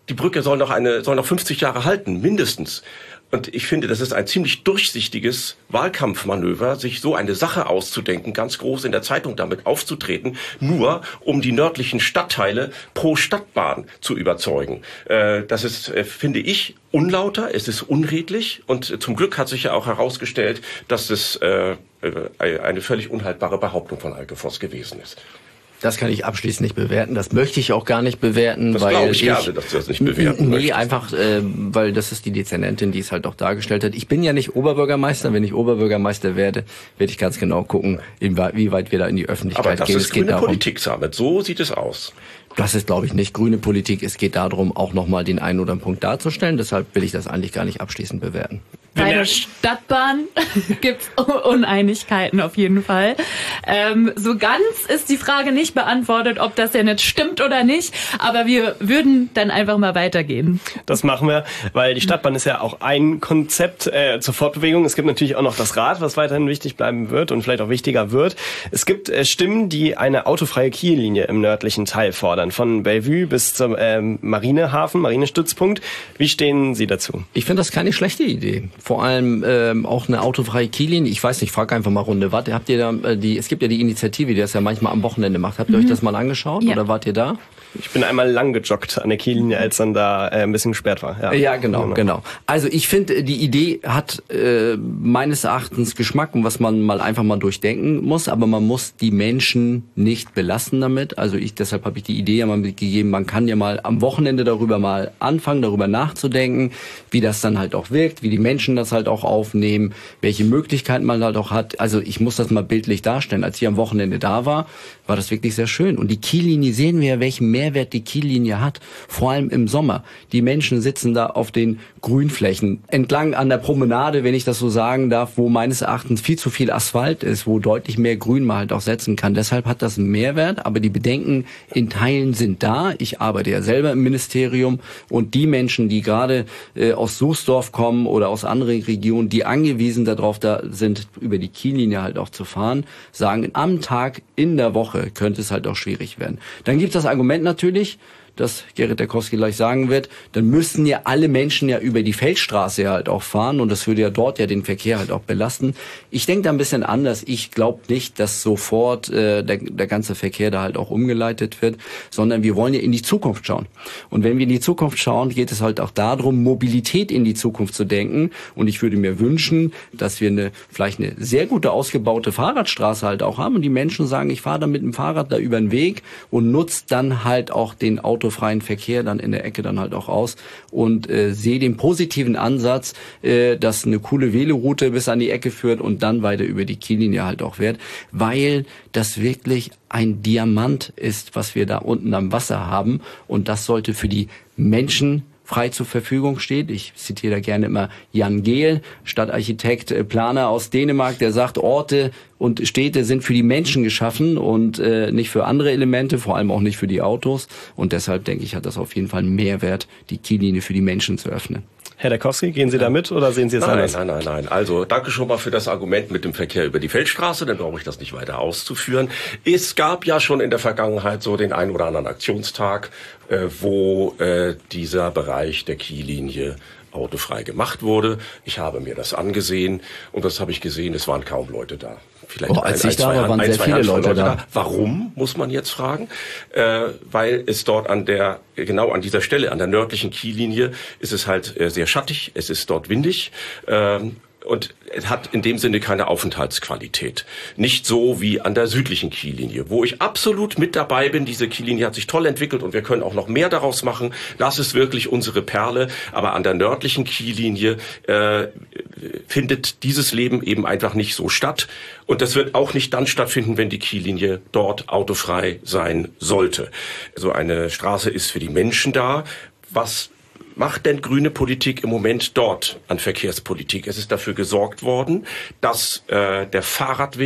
die Brücke soll noch eine, soll noch fünfzig Jahre halten, mindestens. Und ich finde, das ist ein ziemlich durchsichtiges Wahlkampfmanöver, sich so eine Sache auszudenken, ganz groß in der Zeitung damit aufzutreten, nur um die nördlichen Stadtteile pro Stadtbahn zu überzeugen. Äh, das ist, äh, finde ich, unlauter, es ist unredlich und zum Glück hat sich ja auch herausgestellt, dass es äh, eine völlig unhaltbare Behauptung von Alke Voss gewesen ist. Das kann ich abschließend nicht bewerten. Das möchte ich auch gar nicht bewerten. Das weil glaube ich, ich gerne, dass du das nicht bewerten Nee, möchtest. einfach, äh, weil das ist die Dezernentin, die es halt auch dargestellt hat. Ich bin ja nicht Oberbürgermeister. Wenn ich Oberbürgermeister werde, werde ich ganz genau gucken, wie weit wir da in die Öffentlichkeit Aber das gehen. ist es geht grüne darum, Politik, Samet. So sieht es aus. Das ist, glaube ich, nicht grüne Politik. Es geht darum, auch nochmal den einen oder anderen Punkt darzustellen. Deshalb will ich das eigentlich gar nicht abschließend bewerten. Bei der Stadtbahn gibt's Uneinigkeiten auf jeden Fall. Ähm, so ganz ist die Frage nicht beantwortet, ob das ja nicht stimmt oder nicht. Aber wir würden dann einfach mal weitergehen. Das machen wir, weil die Stadtbahn ist ja auch ein Konzept äh, zur Fortbewegung. Es gibt natürlich auch noch das Rad, was weiterhin wichtig bleiben wird und vielleicht auch wichtiger wird. Es gibt äh, Stimmen, die eine autofreie Kiellinie im nördlichen Teil fordern, von Bellevue bis zum ähm, Marinehafen, Marinestützpunkt. Wie stehen Sie dazu? Ich finde das keine schlechte Idee. Vor allem ähm, auch eine autofreie Kiellinie. Ich weiß nicht, frag einfach mal Runde. Wart, habt ihr da äh, die? Es gibt ja die Initiative, die das ja manchmal am Wochenende macht. Habt ihr mhm. euch das mal angeschaut ja. oder wart ihr da? Ich bin einmal lang gejoggt an der Kiellinie, als dann da äh, ein bisschen gesperrt war. Ja, ja genau, genau, genau. Also ich finde, die Idee hat äh, meines Erachtens Geschmack, was man mal einfach mal durchdenken muss. Aber man muss die Menschen nicht belasten damit. Also ich, deshalb habe ich die Idee ja mal mitgegeben, man kann ja mal am Wochenende darüber mal anfangen, darüber nachzudenken, wie das dann halt auch wirkt, wie die Menschen das halt auch aufnehmen, welche Möglichkeiten man halt auch hat. Also ich muss das mal bildlich darstellen. Als ich am Wochenende da war, war das wirklich sehr schön. Und die Kiellinie sehen wir ja, welchen Mehrwert die Kiellinie hat. Vor allem im Sommer. Die Menschen sitzen da auf den Grünflächen entlang an der Promenade, wenn ich das so sagen darf, wo meines Erachtens viel zu viel Asphalt ist, wo deutlich mehr Grün man halt auch setzen kann. Deshalb hat das einen Mehrwert. Aber die Bedenken in Teilen sind da. Ich arbeite ja selber im Ministerium und die Menschen, die gerade äh, aus Soesdorf kommen oder aus anderen Regionen, die angewiesen darauf da sind, über die Kiellinie halt auch zu fahren, sagen, am Tag in der Woche könnte es halt auch schwierig werden. Dann gibt es das Argument natürlich, dass Gerrit Derkowski gleich sagen wird, dann müssten ja alle Menschen ja über die Feldstraße halt auch fahren und das würde ja dort ja den Verkehr halt auch belasten. Ich denke da ein bisschen anders. Ich glaube nicht, dass sofort äh, der, der ganze Verkehr da halt auch umgeleitet wird, sondern wir wollen ja in die Zukunft schauen. Und wenn wir in die Zukunft schauen, geht es halt auch darum, Mobilität in die Zukunft zu denken. Und ich würde mir wünschen, dass wir eine vielleicht eine sehr gute ausgebaute Fahrradstraße halt auch haben und die Menschen sagen, ich fahre da mit dem Fahrrad da über den Weg und nutze dann halt auch den Auto freien Verkehr dann in der Ecke dann halt auch aus und äh, sehe den positiven Ansatz, äh, dass eine coole Veloroute bis an die Ecke führt und dann weiter über die Kiellinie halt auch wird, weil das wirklich ein Diamant ist, was wir da unten am Wasser haben und das sollte für die Menschen frei zur Verfügung steht. Ich zitiere da gerne immer Jan Gehl, Stadtarchitekt, Planer aus Dänemark, der sagt, Orte und Städte sind für die Menschen geschaffen und äh, nicht für andere Elemente, vor allem auch nicht für die Autos. Und deshalb denke ich, hat das auf jeden Fall einen Mehrwert, die Kiellinie für die Menschen zu öffnen. Herr Derkowski, gehen Sie da mit oder sehen Sie es nein, anders? Nein, nein, nein. Also danke schon mal für das Argument mit dem Verkehr über die Feldstraße, dann brauche ich das nicht weiter auszuführen. Es gab ja schon in der Vergangenheit so den einen oder anderen Aktionstag, äh, wo äh, dieser Bereich der Kiellinie autofrei gemacht wurde. Ich habe mir das angesehen und das habe ich gesehen, es waren kaum Leute da. Vielleicht oh, als ein, ich ein, da war, waren ein, sehr viele Leute, Leute da. da. Warum, muss man jetzt fragen? Äh, weil es dort an der, genau an dieser Stelle, an der nördlichen Kiellinie, ist es halt äh, sehr schattig, es ist dort windig. Ähm, Und es hat in dem Sinne keine Aufenthaltsqualität. Nicht so wie an der südlichen Kiellinie, wo ich absolut mit dabei bin. Diese Kiellinie hat sich toll entwickelt und wir können auch noch mehr daraus machen. Das ist wirklich unsere Perle. Aber an der nördlichen Kiellinie äh, findet dieses Leben eben einfach nicht so statt. Und das wird auch nicht dann stattfinden, wenn die Kiellinie dort autofrei sein sollte. So eine Straße ist für die Menschen da. Was macht denn grüne Politik im Moment dort an Verkehrspolitik? Es ist dafür gesorgt worden, dass äh, der Fahrradweg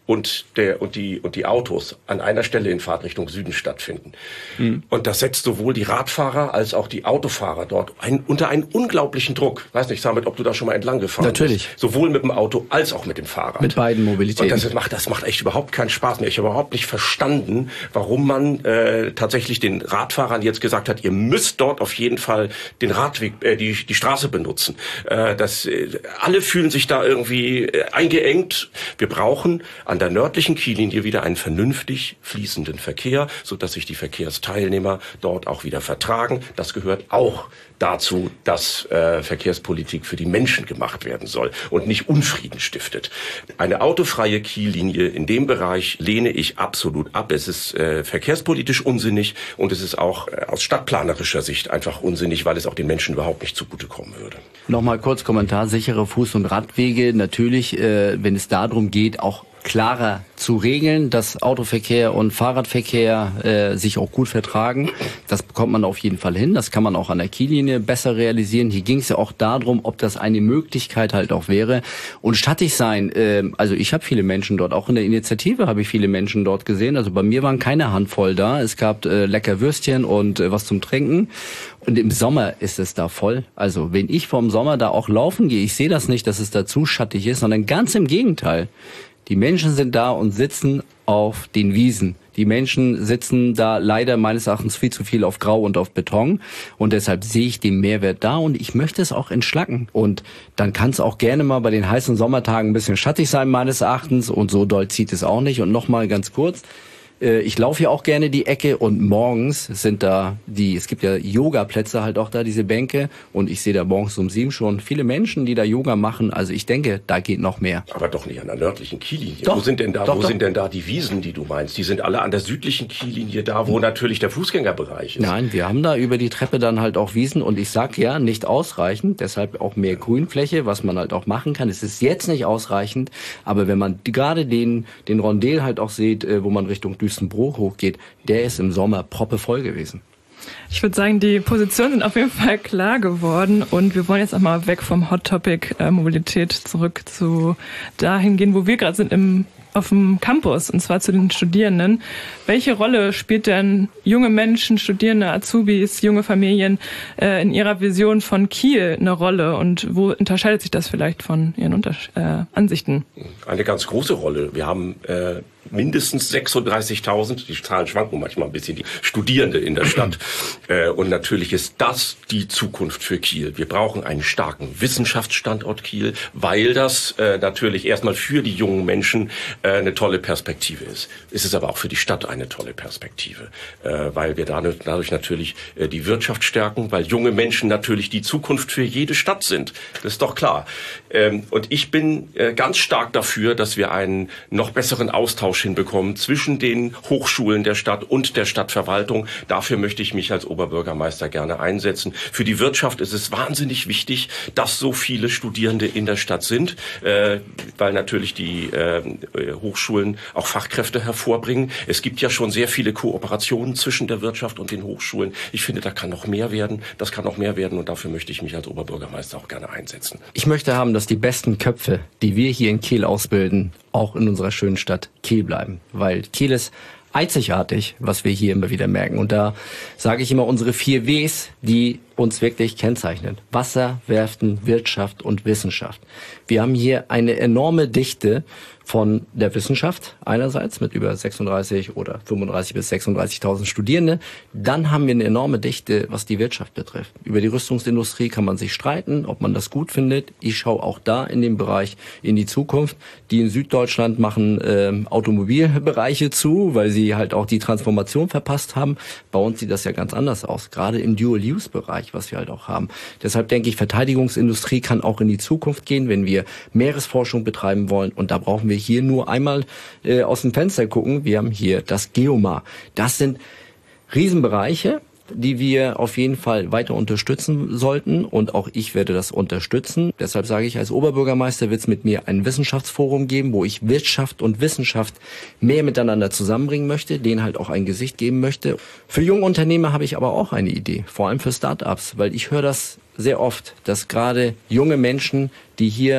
und der und die und die Autos an einer Stelle in Fahrtrichtung Süden stattfinden. Mhm. Und das setzt sowohl die Radfahrer als auch die Autofahrer dort ein, unter einen unglaublichen Druck. Weiß nicht, Samit, ob du da schon mal entlang gefahren Natürlich. bist. Sowohl mit dem Auto als auch mit dem Fahrrad. Mit beiden Mobilitäten. Und das macht das macht echt überhaupt keinen Spaß mehr. Ich habe überhaupt nicht verstanden, warum man äh, tatsächlich den Radfahrern jetzt gesagt hat, ihr müsst dort auf jeden Fall den Radweg, äh, die die Straße benutzen. Äh, das äh, alle fühlen sich da irgendwie äh, eingeengt. Wir brauchen an der nördlichen Kiellinie wieder einen vernünftig fließenden Verkehr, so dass sich die Verkehrsteilnehmer dort auch wieder vertragen. Das gehört auch dazu, dass äh, Verkehrspolitik für die Menschen gemacht werden soll und nicht Unfrieden stiftet. Eine autofreie Kiellinie in dem Bereich lehne ich absolut ab. Es ist äh, verkehrspolitisch unsinnig und es ist auch äh, aus stadtplanerischer Sicht einfach unsinnig, weil es auch den Menschen überhaupt nicht zugutekommen würde. Nochmal kurz Kommentar, sichere Fuß- und Radwege. Natürlich, äh, wenn es darum geht, auch klarer zu regeln, dass Autoverkehr und Fahrradverkehr äh, sich auch gut vertragen. Das bekommt man auf jeden Fall hin. Das kann man auch an der Kiellinie besser realisieren. Hier ging es ja auch darum, ob das eine Möglichkeit halt auch wäre. Und stattig sein, äh, also ich habe viele Menschen dort, auch in der Initiative habe ich viele Menschen dort gesehen. Also bei mir waren keine Handvoll da. Es gab äh, lecker Würstchen und äh, was zum Trinken. Und im Sommer ist es da voll. Also wenn ich vom Sommer da auch laufen gehe, ich sehe das nicht, dass es da zu schattig ist, sondern ganz im Gegenteil. Die Menschen sind da und sitzen auf den Wiesen. Die Menschen sitzen da leider meines Erachtens viel zu viel auf Grau und auf Beton. Und deshalb sehe ich den Mehrwert da und ich möchte es auch entschlacken. Und dann kann es auch gerne mal bei den heißen Sommertagen ein bisschen schattig sein meines Erachtens. Und so doll zieht es auch nicht. Und nochmal ganz kurz. Ich laufe ja auch gerne die Ecke und morgens sind da die, es gibt ja Yoga-Plätze halt auch da, diese Bänke. Und ich sehe da morgens um sieben schon viele Menschen, die da Yoga machen. Also ich denke, da geht noch mehr. Aber doch nicht an der nördlichen Kiellinie. Doch, wo sind denn da, doch, wo doch. sind denn da die Wiesen, die du meinst? Die sind alle an der südlichen Kiellinie da, wo natürlich der Fußgängerbereich ist. Nein, wir haben da über die Treppe dann halt auch Wiesen. Und ich sag ja, nicht ausreichend. Deshalb auch mehr Grünfläche, was man halt auch machen kann. Es ist jetzt nicht ausreichend. Aber wenn man gerade den, den Rondel halt auch sieht, wo man Richtung Düstenbroich hochgeht, der ist im Sommer proppevoll gewesen. Ich würde sagen, die Positionen sind auf jeden Fall klar geworden und wir wollen jetzt auch mal weg vom Hot Topic äh, Mobilität zurück zu dahin gehen, wo wir gerade sind, im auf dem Campus, und zwar zu den Studierenden. Welche Rolle spielt denn junge Menschen, Studierende, Azubis, junge Familien äh, in ihrer Vision von Kiel eine Rolle und wo unterscheidet sich das vielleicht von ihren Unters- äh, Ansichten? Eine ganz große Rolle. Wir haben äh, mindestens sechsunddreißigtausend, die Zahlen schwanken manchmal ein bisschen, die Studierende in der Stadt. äh, und natürlich ist das die Zukunft für Kiel. Wir brauchen einen starken Wissenschaftsstandort Kiel, weil das äh, natürlich erstmal für die jungen Menschen eine tolle Perspektive ist. Es ist aber auch für die Stadt eine tolle Perspektive, äh, weil wir dadurch natürlich äh, die Wirtschaft stärken, weil junge Menschen natürlich die Zukunft für jede Stadt sind. Das ist doch klar. Ähm, und ich bin äh, ganz stark dafür, dass wir einen noch besseren Austausch hinbekommen zwischen den Hochschulen der Stadt und der Stadtverwaltung. Dafür möchte ich mich als Oberbürgermeister gerne einsetzen. Für die Wirtschaft ist es wahnsinnig wichtig, dass so viele Studierende in der Stadt sind, äh, weil natürlich die äh, Hochschulen auch Fachkräfte hervorbringen. Es gibt ja schon sehr viele Kooperationen zwischen der Wirtschaft und den Hochschulen. Ich finde, da kann noch mehr werden. Das kann noch mehr werden und dafür möchte ich mich als Oberbürgermeister auch gerne einsetzen. Ich möchte haben, dass die besten Köpfe, die wir hier in Kiel ausbilden, auch in unserer schönen Stadt Kiel bleiben. Weil Kiel ist einzigartig, was wir hier immer wieder merken. Und da sage ich immer unsere vier Ws, die uns wirklich kennzeichnen. Wasser, Werften, Wirtschaft und Wissenschaft. Wir haben hier eine enorme Dichte von der Wissenschaft einerseits mit über sechsunddreißig oder fünfunddreißig bis sechsunddreißigtausend Studierende. Dann haben wir eine enorme Dichte, was die Wirtschaft betrifft. Über die Rüstungsindustrie kann man sich streiten, ob man das gut findet. Ich schaue auch da in dem Bereich in die Zukunft. Die in Süddeutschland machen äh, Automobilbereiche zu, weil sie halt auch die Transformation verpasst haben. Bei uns sieht das ja ganz anders aus, gerade im Dual-Use-Bereich, was wir halt auch haben. Deshalb denke ich, Verteidigungsindustrie kann auch in die Zukunft gehen, wenn wir Meeresforschung betreiben wollen. Und da brauchen wir hier nur einmal äh, aus dem Fenster gucken. Wir haben hier das Geomar. Das sind Riesenbereiche, die wir auf jeden Fall weiter unterstützen sollten. Und auch ich werde das unterstützen. Deshalb sage ich, als Oberbürgermeister wird es mit mir ein Wissenschaftsforum geben, wo ich Wirtschaft und Wissenschaft mehr miteinander zusammenbringen möchte, denen halt auch ein Gesicht geben möchte. Für junge Unternehmer habe ich aber auch eine Idee, vor allem für Start-ups, weil ich höre das sehr oft, dass gerade junge Menschen, die hier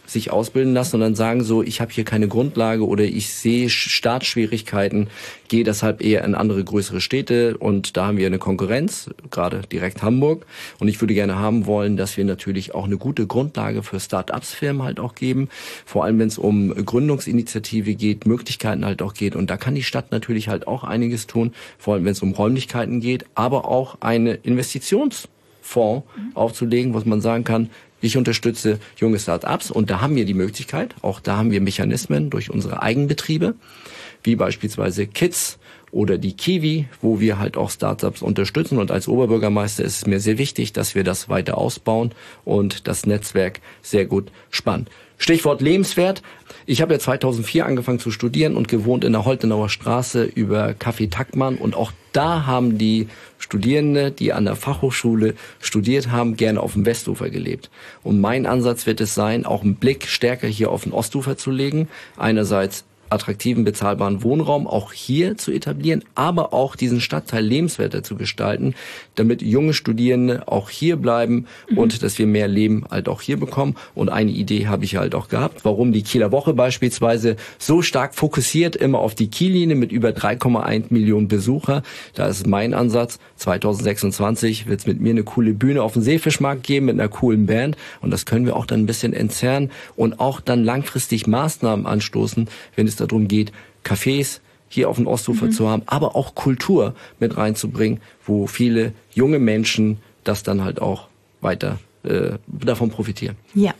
sich ausbilden lassen und dann sagen so, ich habe hier keine Grundlage oder ich sehe Startschwierigkeiten, gehe deshalb eher in andere größere Städte und da haben wir eine Konkurrenz, gerade direkt Hamburg und ich würde gerne haben wollen, dass wir natürlich auch eine gute Grundlage für Start-ups-Firmen halt auch geben, vor allem wenn es um Gründungsinitiative geht, Möglichkeiten halt auch geht und da kann die Stadt natürlich halt auch einiges tun, vor allem wenn es um Räumlichkeiten geht, aber auch eine Investitionsfonds mhm. aufzulegen, was man sagen kann, ich unterstütze junge Start-ups und da haben wir die Möglichkeit, auch da haben wir Mechanismen durch unsere Eigenbetriebe, wie beispielsweise Kids oder die Kiwi, wo wir halt auch Start-ups unterstützen. Und als Oberbürgermeister ist es mir sehr wichtig, dass wir das weiter ausbauen und das Netzwerk sehr gut spannen. Stichwort lebenswert. Ich habe ja zweitausendvier angefangen zu studieren und gewohnt in der Holtenauer Straße über Café Tackmann. Und auch da haben die Studierende, die an der Fachhochschule studiert haben, gerne auf dem Westufer gelebt. Und mein Ansatz wird es sein, auch einen Blick stärker hier auf den Ostufer zu legen. Einerseits attraktiven, bezahlbaren Wohnraum auch hier zu etablieren, aber auch diesen Stadtteil lebenswerter zu gestalten, damit junge Studierende auch hier bleiben mhm. und dass wir mehr Leben halt auch hier bekommen. Und eine Idee habe ich halt auch gehabt, warum die Kieler Woche beispielsweise so stark fokussiert immer auf die Kiellinie mit über drei Komma eins Millionen Besucher. Da ist mein Ansatz, zweitausendsechsundzwanzig wird es mit mir eine coole Bühne auf dem Seefischmarkt geben mit einer coolen Band und das können wir auch dann ein bisschen entzerren und auch dann langfristig Maßnahmen anstoßen, wenn es darum geht, Cafés hier auf dem Ostufer mhm. zu haben, aber auch Kultur mit reinzubringen, wo viele junge Menschen das dann halt auch weiter äh, davon profitieren. Ja.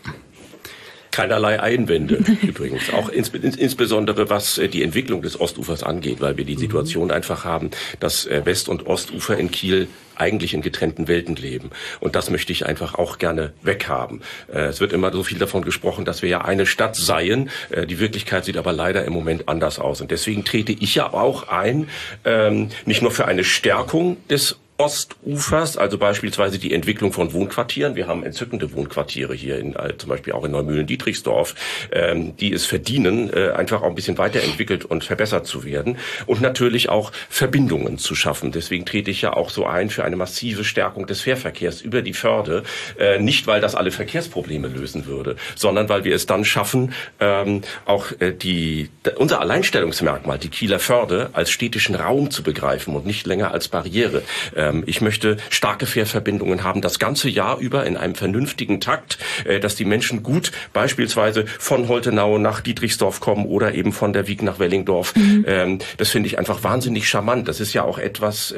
Keinerlei Einwände übrigens, auch ins, ins, insbesondere was äh, die Entwicklung des Ostufers angeht, weil wir die Situation mhm. einfach haben, dass äh, West- und Ostufer in Kiel eigentlich in getrennten Welten leben. Und das möchte ich einfach auch gerne weghaben. Äh, es wird immer so viel davon gesprochen, dass wir ja eine Stadt seien. Äh, die Wirklichkeit sieht aber leider im Moment anders aus. Und deswegen trete ich ja auch ein, ähm, nicht nur für eine Stärkung des Ostufers, also beispielsweise die Entwicklung von Wohnquartieren. Wir haben entzückende Wohnquartiere hier, in, äh, zum Beispiel auch in Neumühlen-Dietrichsdorf, ähm, die es verdienen, äh, einfach auch ein bisschen weiterentwickelt und verbessert zu werden und natürlich auch Verbindungen zu schaffen. Deswegen trete ich ja auch so ein für eine massive Stärkung des Fährverkehrs über die Förde. Äh, nicht, weil das alle Verkehrsprobleme lösen würde, sondern weil wir es dann schaffen, ähm, auch äh, die unser Alleinstellungsmerkmal, die Kieler Förde, als städtischen Raum zu begreifen und nicht länger als Barriere. Äh, Ich möchte starke Fährverbindungen haben, das ganze Jahr über in einem vernünftigen Takt, dass die Menschen gut beispielsweise von Holtenau nach Dietrichsdorf kommen oder eben von der Wiek nach Wellingdorf. Mhm. Das finde ich einfach wahnsinnig charmant. Das ist ja auch etwas,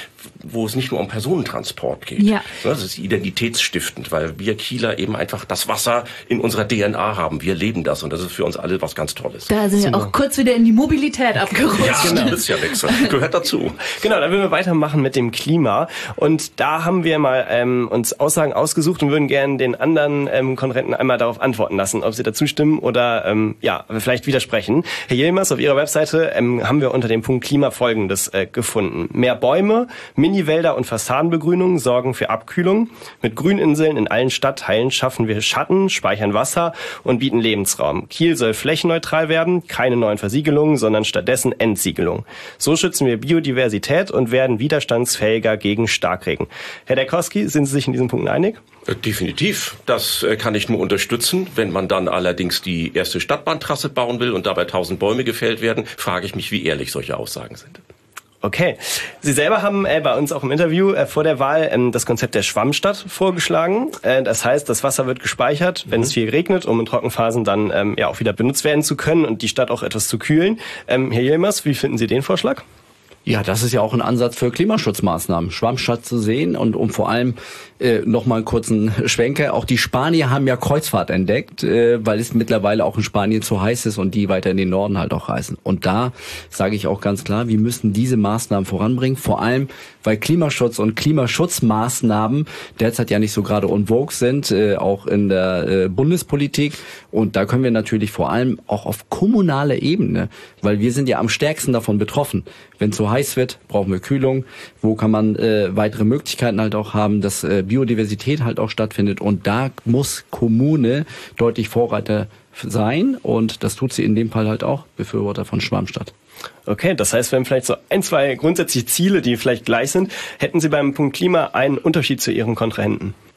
wo es nicht nur um Personentransport geht. Ja. Das ist identitätsstiftend, weil wir Kieler eben einfach das Wasser in unserer D N A haben. Wir leben das und das ist für uns alle was ganz Tolles. Da sind wir auch kurz wieder in die Mobilität abgerutscht. Ja, genau. Das ist ja Wechsel. Gehört dazu. Genau, dann würden wir weitermachen mit dem Klima. Und da haben wir mal ähm, uns Aussagen ausgesucht und würden gerne den anderen ähm, Konkurrenten einmal darauf antworten lassen, ob sie dazu stimmen oder ähm, ja, vielleicht widersprechen. Herr Yilmaz, auf Ihrer Webseite ähm, haben wir unter dem Punkt Klima Folgendes äh, gefunden. Mehr Bäume, Miniwälder und Fassadenbegrünung sorgen für Abkühlung. Mit Grüninseln in allen Stadtteilen schaffen wir Schatten, speichern Wasser und bieten Lebensraum. Kiel soll flächenneutral werden, keine neuen Versiegelungen, sondern stattdessen Entsiegelung. So schützen wir Biodiversität und werden widerstandsfähiger gegen Starkregen. Herr Derkowski, sind Sie sich in diesen Punkten einig? Definitiv. Das kann ich nur unterstützen. Wenn man dann allerdings die erste Stadtbahntrasse bauen will und dabei tausend Bäume gefällt werden, frage ich mich, wie ehrlich solche Aussagen sind. Okay. Sie selber haben äh, bei uns auch im Interview äh, vor der Wahl ähm, das Konzept der Schwammstadt vorgeschlagen. Äh, das heißt, das Wasser wird gespeichert, wenn mhm. es viel regnet, um in Trockenphasen dann ähm, ja auch wieder benutzt werden zu können und die Stadt auch etwas zu kühlen. Ähm, Herr Yilmaz, wie finden Sie den Vorschlag? Ja, das ist ja auch ein Ansatz für Klimaschutzmaßnahmen, Schwammstadt zu sehen und um vor allem äh, nochmal einen kurzen Schwenker. Auch die Spanier haben ja Kreuzfahrt entdeckt, äh, weil es mittlerweile auch in Spanien zu heiß ist und die weiter in den Norden halt auch reisen. Und da sage ich auch ganz klar, wir müssen diese Maßnahmen voranbringen, vor allem weil Klimaschutz und Klimaschutzmaßnahmen derzeit ja nicht so gerade en vogue sind, äh, auch in der äh, Bundespolitik. Und da können wir natürlich vor allem auch auf kommunaler Ebene, weil wir sind ja am stärksten davon betroffen. Wenn es so heiß wird, brauchen wir Kühlung. Wo kann man äh, weitere Möglichkeiten halt auch haben, dass äh, Biodiversität halt auch stattfindet. Und da muss Kommune deutlich Vorreiter sein. Und das tut sie in dem Fall halt auch, Befürworter von Schwammstadt. Okay, das heißt, wir haben vielleicht so ein, zwei grundsätzliche Ziele, die vielleicht gleich sind. Hätten Sie beim Punkt Klima einen Unterschied zu Ihren Kontrahenten?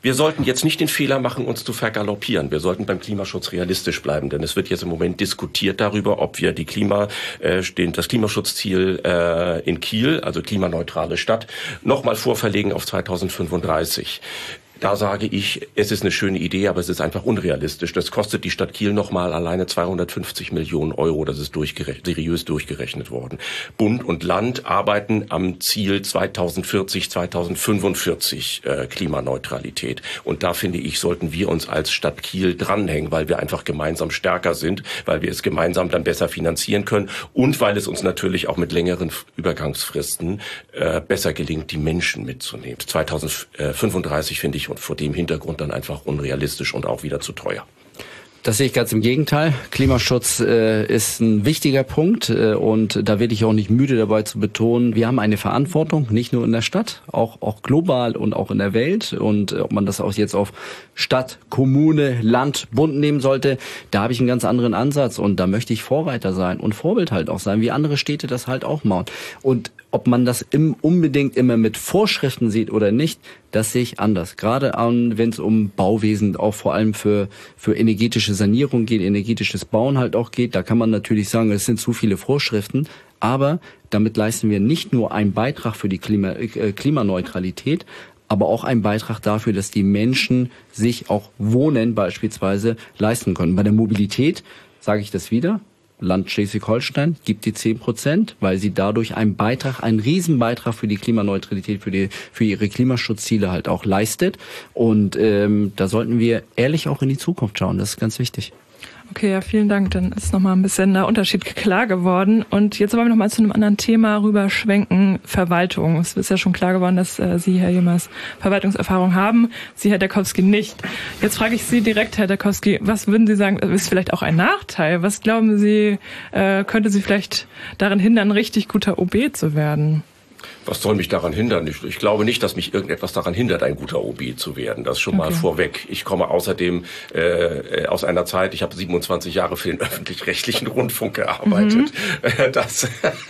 Wir sollten jetzt nicht den Fehler machen, uns zu vergaloppieren. Wir sollten beim Klimaschutz realistisch bleiben, denn es wird jetzt im Moment diskutiert darüber, ob wir die Klima, äh, den, das Klimaschutzziel äh, in Kiel, also klimaneutrale Stadt, nochmal vorverlegen auf zweitausendfünfunddreißig. Da sage ich, es ist eine schöne Idee, aber es ist einfach unrealistisch. Das kostet die Stadt Kiel nochmal alleine zweihundertfünfzig Millionen Euro. Das ist durchgerechnet, seriös durchgerechnet worden. Bund und Land arbeiten am Ziel zweitausendvierzig, zweitausendfünfundvierzig äh, Klimaneutralität. Und da finde ich, sollten wir uns als Stadt Kiel dranhängen, weil wir einfach gemeinsam stärker sind, weil wir es gemeinsam dann besser finanzieren können und weil es uns natürlich auch mit längeren Übergangsfristen äh, besser gelingt, die Menschen mitzunehmen. zweitausendfünfunddreißig finde ich und vor dem Hintergrund dann einfach unrealistisch und auch wieder zu teuer. Das sehe ich ganz im Gegenteil. Klimaschutz äh, ist ein wichtiger Punkt äh, und da werde ich auch nicht müde dabei zu betonen, wir haben eine Verantwortung, nicht nur in der Stadt, auch auch global und auch in der Welt. Und äh, ob man das auch jetzt auf Stadt, Kommune, Land, Bund nehmen sollte, da habe ich einen ganz anderen Ansatz und da möchte ich Vorreiter sein und Vorbild halt auch sein, wie andere Städte das halt auch machen. Und ob man das im, unbedingt immer mit Vorschriften sieht oder nicht, das sehe ich anders. Gerade an, wenn es um Bauwesen, auch vor allem für für energetische Sanierung geht, energetisches Bauen halt auch geht, da kann man natürlich sagen, es sind zu viele Vorschriften, aber damit leisten wir nicht nur einen Beitrag für die Klima, äh, Klimaneutralität, aber auch einen Beitrag dafür, dass die Menschen sich auch Wohnen beispielsweise leisten können. Bei der Mobilität sage ich das wieder. Land Schleswig-Holstein gibt die zehn Prozent, weil sie dadurch einen Beitrag, einen Riesenbeitrag für die Klimaneutralität, für die, für ihre Klimaschutzziele halt auch leistet. Und ähm, da sollten wir ehrlich auch in die Zukunft schauen. Das ist ganz wichtig. Okay, ja, vielen Dank. Dann ist nochmal ein bisschen der Unterschied klar geworden. Und jetzt wollen wir nochmal zu einem anderen Thema rüberschwenken. Verwaltung. Es ist ja schon klar geworden, dass äh, Sie, Herr Jemers, Verwaltungserfahrung haben. Sie, Herr Derkowski, nicht. Jetzt frage ich Sie direkt, Herr Derkowski, was würden Sie sagen, ist vielleicht auch ein Nachteil? Was glauben Sie, äh, könnte Sie vielleicht daran hindern, richtig guter O B zu werden? Was soll mich daran hindern? Ich, ich glaube nicht, dass mich irgendetwas daran hindert, ein guter O B zu werden. Das schon mal okay. vorweg. Ich komme außerdem äh, aus einer Zeit, ich habe siebenundzwanzig Jahre für den öffentlich-rechtlichen Rundfunk gearbeitet. Mhm. Das,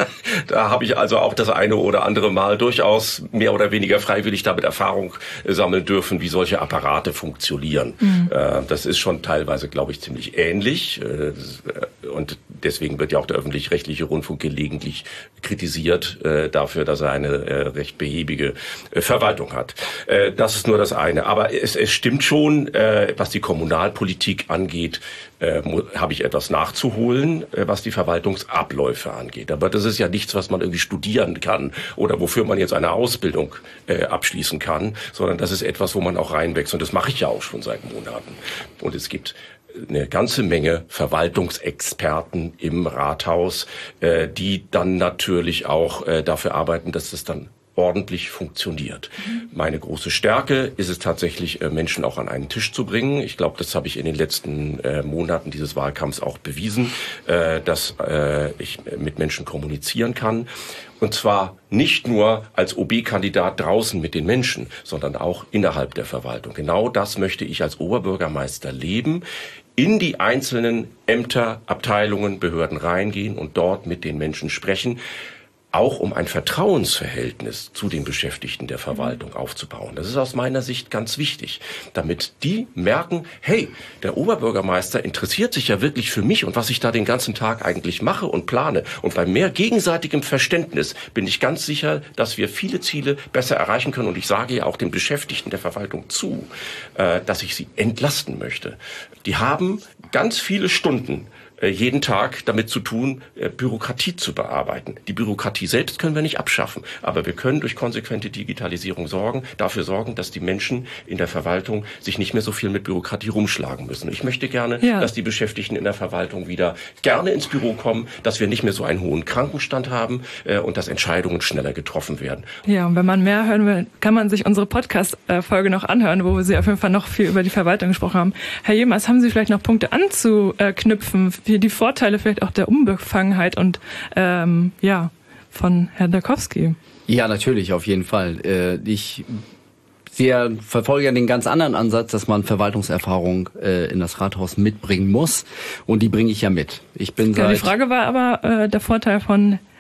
da habe ich also auch das eine oder andere Mal durchaus mehr oder weniger freiwillig damit Erfahrung sammeln dürfen, wie solche Apparate funktionieren. Mhm. Äh, das ist schon teilweise, glaube ich, ziemlich ähnlich. Äh, und deswegen wird ja auch der öffentlich-rechtliche Rundfunk gelegentlich kritisiert äh, dafür, dass er eine äh, recht behäbige äh, Verwaltung hat. Äh, das ist nur das eine. Aber es, es stimmt schon, äh, was die Kommunalpolitik angeht, äh, habe ich etwas nachzuholen, äh, was die Verwaltungsabläufe angeht. Aber das ist ja nichts, was man irgendwie studieren kann oder wofür man jetzt eine Ausbildung äh, abschließen kann, sondern das ist etwas, wo man auch reinwächst. Und das mache ich ja auch schon seit Monaten. Und es gibt eine ganze Menge Verwaltungsexperten im Rathaus, äh, die dann natürlich auch äh, dafür arbeiten, dass es dann ordentlich funktioniert. Mhm. Meine große Stärke ist es tatsächlich, äh, Menschen auch an einen Tisch zu bringen. Ich glaube, das habe ich in den letzten äh, Monaten dieses Wahlkampfs auch bewiesen, äh, dass äh, ich mit Menschen kommunizieren kann. Und zwar nicht nur als O B-Kandidat draußen mit den Menschen, sondern auch innerhalb der Verwaltung. Genau das möchte ich als Oberbürgermeister leben. In die einzelnen Ämter, Abteilungen, Behörden reingehen und dort mit den Menschen sprechen, auch um ein Vertrauensverhältnis zu den Beschäftigten der Verwaltung aufzubauen. Das ist aus meiner Sicht ganz wichtig, damit die merken, hey, der Oberbürgermeister interessiert sich ja wirklich für mich und was ich da den ganzen Tag eigentlich mache und plane. Und bei mehr gegenseitigem Verständnis bin ich ganz sicher, dass wir viele Ziele besser erreichen können. Und ich sage ja auch den Beschäftigten der Verwaltung zu, dass ich sie entlasten möchte. Die haben ganz viele Stunden jeden Tag damit zu tun, Bürokratie zu bearbeiten. Die Bürokratie selbst können wir nicht abschaffen, aber wir können durch konsequente Digitalisierung sorgen, dafür sorgen, dass die Menschen in der Verwaltung sich nicht mehr so viel mit Bürokratie rumschlagen müssen. Ich möchte gerne, ja. dass die Beschäftigten in der Verwaltung wieder gerne ins Büro kommen, dass wir nicht mehr so einen hohen Krankenstand haben äh, und dass Entscheidungen schneller getroffen werden. Ja, und wenn man mehr hören will, kann man sich unsere Podcast-Folge noch anhören, wo Sie auf jeden Fall noch viel über die Verwaltung gesprochen haben. Herr Jemers, haben Sie vielleicht noch Punkte anzuknüpfen, die Vorteile vielleicht auch der Unbefangenheit und ähm, ja von Herrn Derkowski? Ja, natürlich, auf jeden Fall. Äh, ich sehe, verfolge ja den ganz anderen Ansatz, dass man Verwaltungserfahrung äh, in das Rathaus mitbringen muss und die bringe ich ja mit. Ich bin ja, seit die Frage war aber äh, der Vorteil von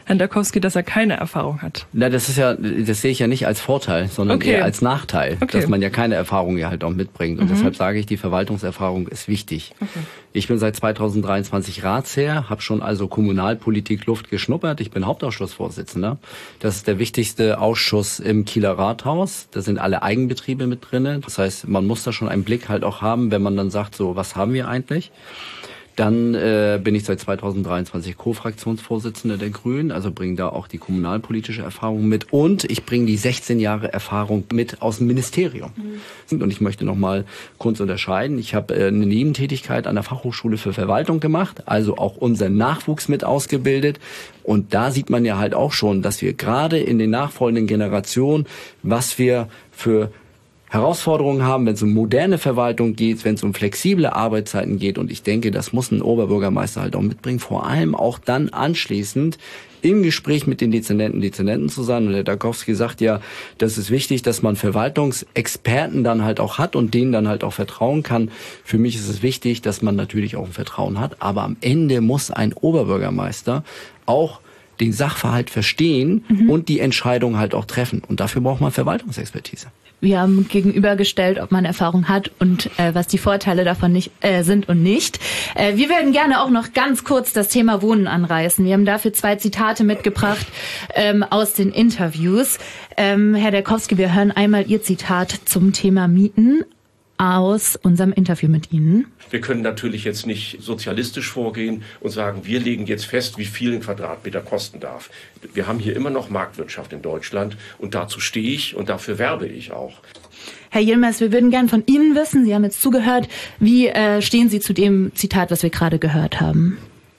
Herrn Dakowski, dass er keine Erfahrung hat? Na, das ist ja, das sehe ich ja nicht als Vorteil, sondern okay. eher als Nachteil, okay. dass man ja keine Erfahrung ja halt auch mitbringt. Und mhm. deshalb sage ich, die Verwaltungserfahrung ist wichtig. Okay. Ich bin seit zweitausenddreiundzwanzig Ratsherr, habe schon also Kommunalpolitik Luft geschnuppert. Ich bin Hauptausschussvorsitzender. Das ist der wichtigste Ausschuss im Kieler Rathaus. Da sind alle Eigenbetriebe mit drinne. Das heißt, man muss da schon einen Blick halt auch haben, wenn man dann sagt, so, was haben wir eigentlich? Dann äh, bin ich seit zweitausenddreiundzwanzig Co-Fraktionsvorsitzender der Grünen, also bringe da auch die kommunalpolitische Erfahrung mit und ich bringe die sechzehn Jahre Erfahrung mit aus dem Ministerium. Mhm. Und ich möchte noch mal kurz unterscheiden. Ich habe äh, eine Nebentätigkeit an der Fachhochschule für Verwaltung gemacht, also auch unseren Nachwuchs mit ausgebildet. Und da sieht man ja halt auch schon, dass wir gerade in den nachfolgenden Generationen, was wir für Herausforderungen haben, wenn es um moderne Verwaltung geht, wenn es um flexible Arbeitszeiten geht. Und ich denke, das muss ein Oberbürgermeister halt auch mitbringen. Vor allem auch dann anschließend im Gespräch mit den Dezernenten, Dezernenten zu sein. Und der Dakowski sagt ja, das ist wichtig, dass man Verwaltungsexperten dann halt auch hat und denen dann halt auch vertrauen kann. Für mich ist es wichtig, dass man natürlich auch ein Vertrauen hat. Aber am Ende muss ein Oberbürgermeister auch den Sachverhalt verstehen mhm. und die Entscheidung halt auch treffen. Und dafür braucht man Verwaltungsexpertise. Wir haben gegenübergestellt, ob man Erfahrung hat und äh, was die Vorteile davon nicht äh, sind und nicht. Äh, wir würden gerne auch noch ganz kurz das Thema Wohnen anreißen. Wir haben dafür zwei Zitate mitgebracht ähm, aus den Interviews. Ähm, Herr Dakowski, wir hören einmal Ihr Zitat zum Thema Mieten aus unserem Interview mit Ihnen. Wir können natürlich jetzt nicht sozialistisch vorgehen und sagen, wir legen jetzt fest, wie viel ein Quadratmeter kosten darf. Wir haben hier immer noch Marktwirtschaft in Deutschland und dazu stehe ich und dafür werbe ich auch. Herr Yilmaz, wir würden gern von Ihnen wissen, Sie haben jetzt zugehört, wie äh, stehen Sie zu dem Zitat, was wir gerade gehört haben?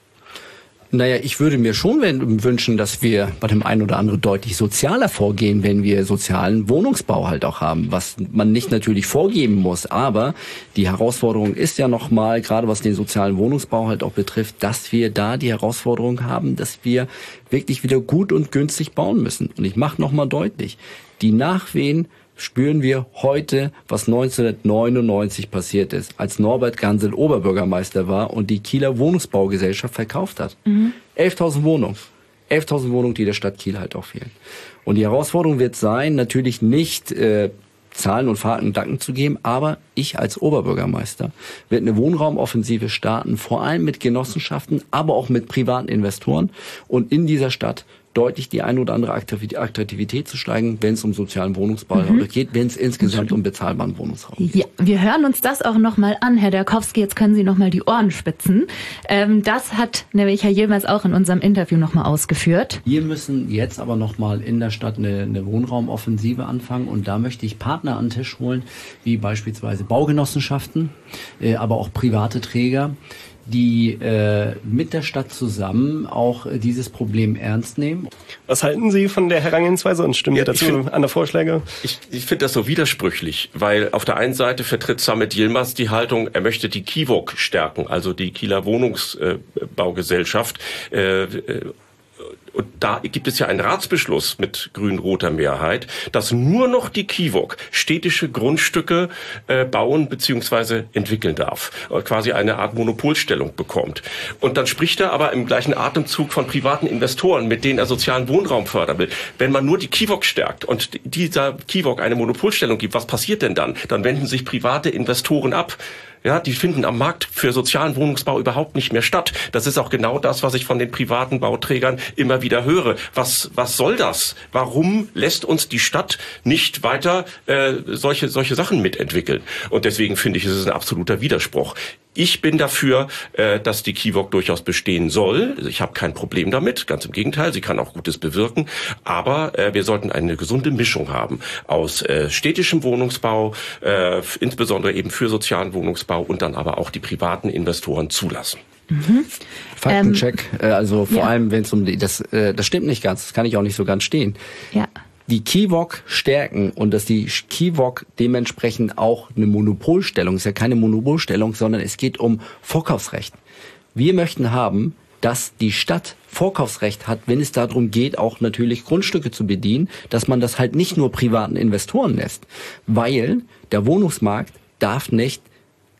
Naja, ich würde mir schon wünschen, dass wir bei dem einen oder anderen deutlich sozialer vorgehen, wenn wir sozialen Wohnungsbau halt auch haben, was man nicht natürlich vorgeben muss. Aber die Herausforderung ist ja nochmal, gerade was den sozialen Wohnungsbau halt auch betrifft, dass wir da die Herausforderung haben, dass wir wirklich wieder gut und günstig bauen müssen. Und ich mache nochmal deutlich, die Nachwehen spüren wir heute, was neunzehnhundertneunundneunzig passiert ist, als Norbert Gansel Oberbürgermeister war und die Kieler Wohnungsbaugesellschaft verkauft hat. Mhm. elftausend Wohnungen. elftausend Wohnungen, die der Stadt Kiel halt auch fehlen. Und die Herausforderung wird sein, natürlich nicht äh, Zahlen und Fakten Dacken zu geben, aber ich als Oberbürgermeister werde eine Wohnraumoffensive starten, vor allem mit Genossenschaften, aber auch mit privaten Investoren und in dieser Stadt deutlich die ein oder andere Attraktivität zu steigen, wenn es um sozialen Wohnungsbau mhm. geht, wenn es insgesamt um bezahlbaren Wohnungsraum geht. Ja, wir hören uns das auch nochmal an, Herr Dakowski. Jetzt können Sie nochmal die Ohren spitzen. Ähm, das hat nämlich Herr Yilmaz auch in unserem Interview nochmal ausgeführt. Wir müssen jetzt aber nochmal in der Stadt eine, eine Wohnraumoffensive anfangen und da möchte ich Partner an den Tisch holen, wie beispielsweise Baugenossenschaften, äh, aber auch private Träger, die äh, mit der Stadt zusammen auch äh, dieses Problem ernst nehmen. Was halten Sie von der Herangehensweise und stimmen ja, Sie dazu find, andere Vorschläge? Ich, ich finde das so widersprüchlich, weil auf der einen Seite vertritt Samet Yilmaz die Haltung, er möchte die K I W O K stärken, also die Kieler Wohnungsbaugesellschaft. Äh, äh, Und da gibt es ja einen Ratsbeschluss mit grün-roter Mehrheit, dass nur noch die K I W O K städtische Grundstücke äh, bauen bzw. entwickeln darf. Quasi eine Art Monopolstellung bekommt. Und dann spricht er aber im gleichen Atemzug von privaten Investoren, mit denen er sozialen Wohnraum fördern will. Wenn man nur die K I W O K stärkt und dieser K I W O K eine Monopolstellung gibt, was passiert denn dann? Dann wenden sich private Investoren ab. Ja, die finden am Markt für sozialen Wohnungsbau überhaupt nicht mehr statt. Das ist auch genau das, was ich von den privaten Bauträgern immer wieder höre. Was, was soll das? Warum lässt uns die Stadt nicht weiter äh, solche, solche Sachen mitentwickeln? Und deswegen finde ich, es ist ein absoluter Widerspruch. Ich bin dafür, äh, dass die K I W O K durchaus bestehen soll. Ich habe kein Problem damit, ganz im Gegenteil, sie kann auch Gutes bewirken. Aber äh, wir sollten eine gesunde Mischung haben aus äh, städtischem Wohnungsbau, äh, insbesondere eben für sozialen Wohnungsbau und dann aber auch die privaten Investoren zulassen. Mhm. Faktencheck, ähm, also vor ja. allem, wenn es um die, das, äh, das stimmt nicht ganz, das kann ich auch nicht so ganz stehen. Ja. Die K I W O K stärken und dass die K I W O K dementsprechend auch eine Monopolstellung, ist ja keine Monopolstellung, sondern es geht um Vorkaufsrecht. Wir möchten haben, dass die Stadt Vorkaufsrecht hat, wenn es darum geht, auch natürlich Grundstücke zu bedienen, dass man das halt nicht nur privaten Investoren lässt, weil der Wohnungsmarkt darf nicht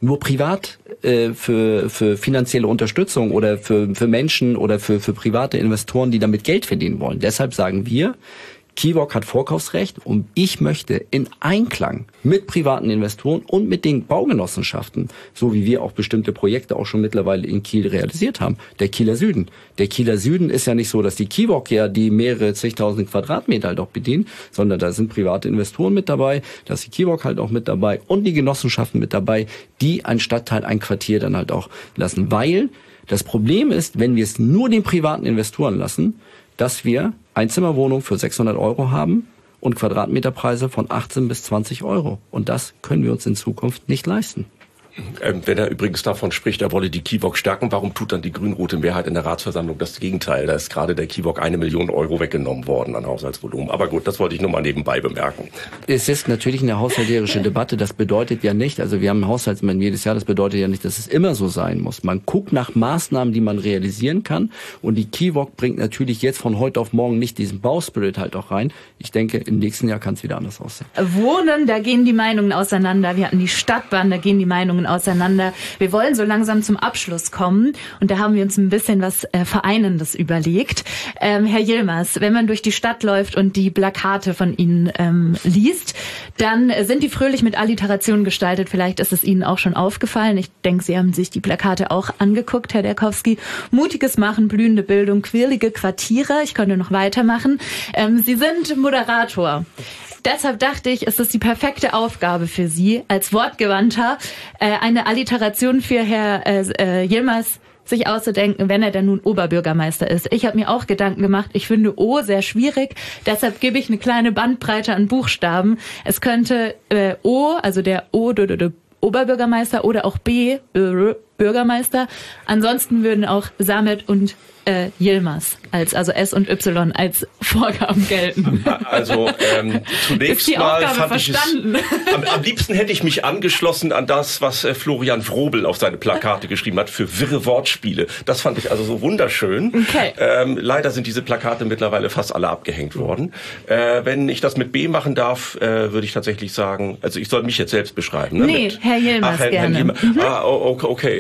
nur privat äh, für für finanzielle Unterstützung oder für für Menschen oder für für private Investoren, die damit Geld verdienen wollen. Deshalb sagen wir, KIWOC hat Vorkaufsrecht und ich möchte in Einklang mit privaten Investoren und mit den Baugenossenschaften, so wie wir auch bestimmte Projekte auch schon mittlerweile in Kiel realisiert haben, der Kieler Süden. Der Kieler Süden ist ja nicht so, dass die KIWOC ja die mehrere zigtausend Quadratmeter halt auch bedient, sondern da sind private Investoren mit dabei, da ist die KIWOC halt auch mit dabei und die Genossenschaften mit dabei, die ein Stadtteil, ein Quartier dann halt auch lassen. Weil das Problem ist, wenn wir es nur den privaten Investoren lassen, dass wir Einzimmerwohnung für sechshundert Euro haben und Quadratmeterpreise von achtzehn bis zwanzig Euro. Und das können wir uns in Zukunft nicht leisten. Ähm, wenn er übrigens davon spricht, er wolle die KIWOC stärken, warum tut dann die grün-rote Mehrheit in der Ratsversammlung das Gegenteil? Da ist gerade der KIWOC eine Million Euro weggenommen worden an Haushaltsvolumen. Aber gut, das wollte ich nur mal nebenbei bemerken. Es ist natürlich eine haushalterische Debatte. Das bedeutet ja nicht, also wir haben einen Haushaltsmann jedes Jahr, das bedeutet ja nicht, dass es immer so sein muss. Man guckt nach Maßnahmen, die man realisieren kann. Und die KIWOC bringt natürlich jetzt von heute auf morgen nicht diesen Bauspirit halt auch rein. Ich denke, im nächsten Jahr kann es wieder anders aussehen. Wohnen, da gehen die Meinungen auseinander. Wir hatten die Stadtbahn, da gehen die Meinungen auseinander. Wir wollen so langsam zum Abschluss kommen und da haben wir uns ein bisschen was äh, Vereinendes überlegt. Ähm, Herr Yilmaz, wenn man durch die Stadt läuft und die Plakate von Ihnen ähm, liest, dann sind die fröhlich mit Alliteration gestaltet. Vielleicht ist es Ihnen auch schon aufgefallen. Ich denke, Sie haben sich die Plakate auch angeguckt, Herr Derkowski. Mutiges Machen, blühende Bildung, quirlige Quartiere. Ich könnte noch weitermachen. Ähm, Sie sind Moderator. Deshalb dachte ich, ist es die perfekte Aufgabe für Sie, als Wortgewandter äh, eine Alliteration für Herr äh, Yilmaz sich auszudenken, wenn er denn nun Oberbürgermeister ist. Ich habe mir auch Gedanken gemacht. Ich finde O sehr schwierig. Deshalb gebe ich eine kleine Bandbreite an Buchstaben. Es könnte äh, O, also der O, d, d, d, Oberbürgermeister oder auch B, äh, Bürgermeister. Ansonsten würden auch Samet und äh, Yilmaz als also S und Y als Vorgaben gelten. Also ähm, zunächst die mal Aufgabe fand verstanden. ich es, am, am liebsten hätte ich mich angeschlossen an das, was äh, Florian Frobel auf seine Plakate geschrieben hat für wirre Wortspiele. Das fand ich also so wunderschön. Okay. Ähm, leider sind diese Plakate mittlerweile fast alle abgehängt worden. Äh, wenn ich das mit B machen darf, äh, würde ich tatsächlich sagen, also ich soll mich jetzt selbst beschreiben. Ne? Nee, mit, Herr Yilmaz ach, Herr, gerne. Herr Yilmaz. Mhm. Ah, okay, okay.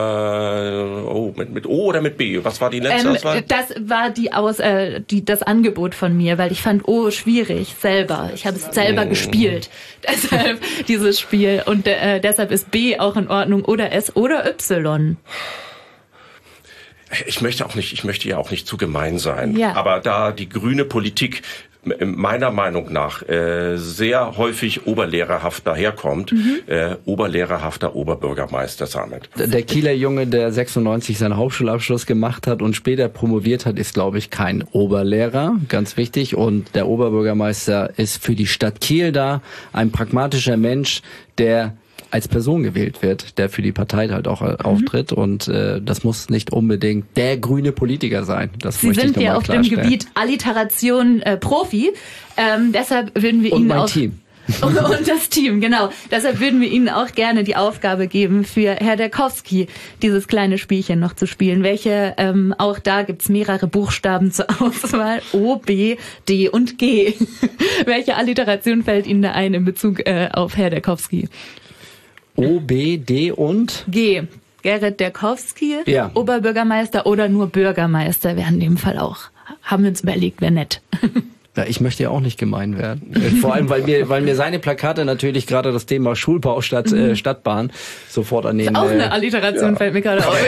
Äh, oh, mit, mit O oder mit B? Was war die letzte Ähm, Auswahl? das war die Aus, äh, die, das Angebot von mir, weil ich fand O schwierig selber. Ich habe es selber Oh. gespielt. Deshalb dieses Spiel. Und äh, deshalb ist B auch in Ordnung oder S oder Y. Ich möchte auch nicht, ich möchte ja auch nicht zu gemein sein. Ja. Aber da die grüne Politik meiner Meinung nach äh, sehr häufig oberlehrerhaft daherkommt, mhm. äh, oberlehrerhafter Oberbürgermeister Samet. Der Kieler Junge, der sechsundneunzig seinen Hauptschulabschluss gemacht hat und später promoviert hat, ist, glaube ich, kein Oberlehrer, ganz wichtig. Und der Oberbürgermeister ist für die Stadt Kiel da, ein pragmatischer Mensch, der als Person gewählt wird, der für die Partei halt auch äh, auftritt. Mhm. Und äh, das muss nicht unbedingt der grüne Politiker sein. Das Sie möchte sind ich ja nochmal auf dem klarstellen. Gebiet Alliteration äh, Profi. Ähm, deshalb würden wir Und Ihnen mein auch... Team. Und, und das Team, genau. Deshalb würden wir Ihnen auch gerne die Aufgabe geben, für Herr Derkowski dieses kleine Spielchen noch zu spielen. Welche, ähm, auch da gibt's mehrere Buchstaben zur Auswahl. O, B, D und G. Welche Alliteration fällt Ihnen da ein in Bezug äh, auf Herr Derkowski? O, B, D und? G. Gerrit Derkowski, ja. Oberbürgermeister oder nur Bürgermeister wäre in dem Fall auch. Haben wir uns überlegt, wäre nett. Ja, ich möchte ja auch nicht gemein werden. Vor allem, weil mir, weil mir seine Plakate natürlich gerade das Thema Schulbau statt mhm. äh, Stadtbahn sofort an den... Auch eine äh, Alliteration ja. fällt mir gerade auf.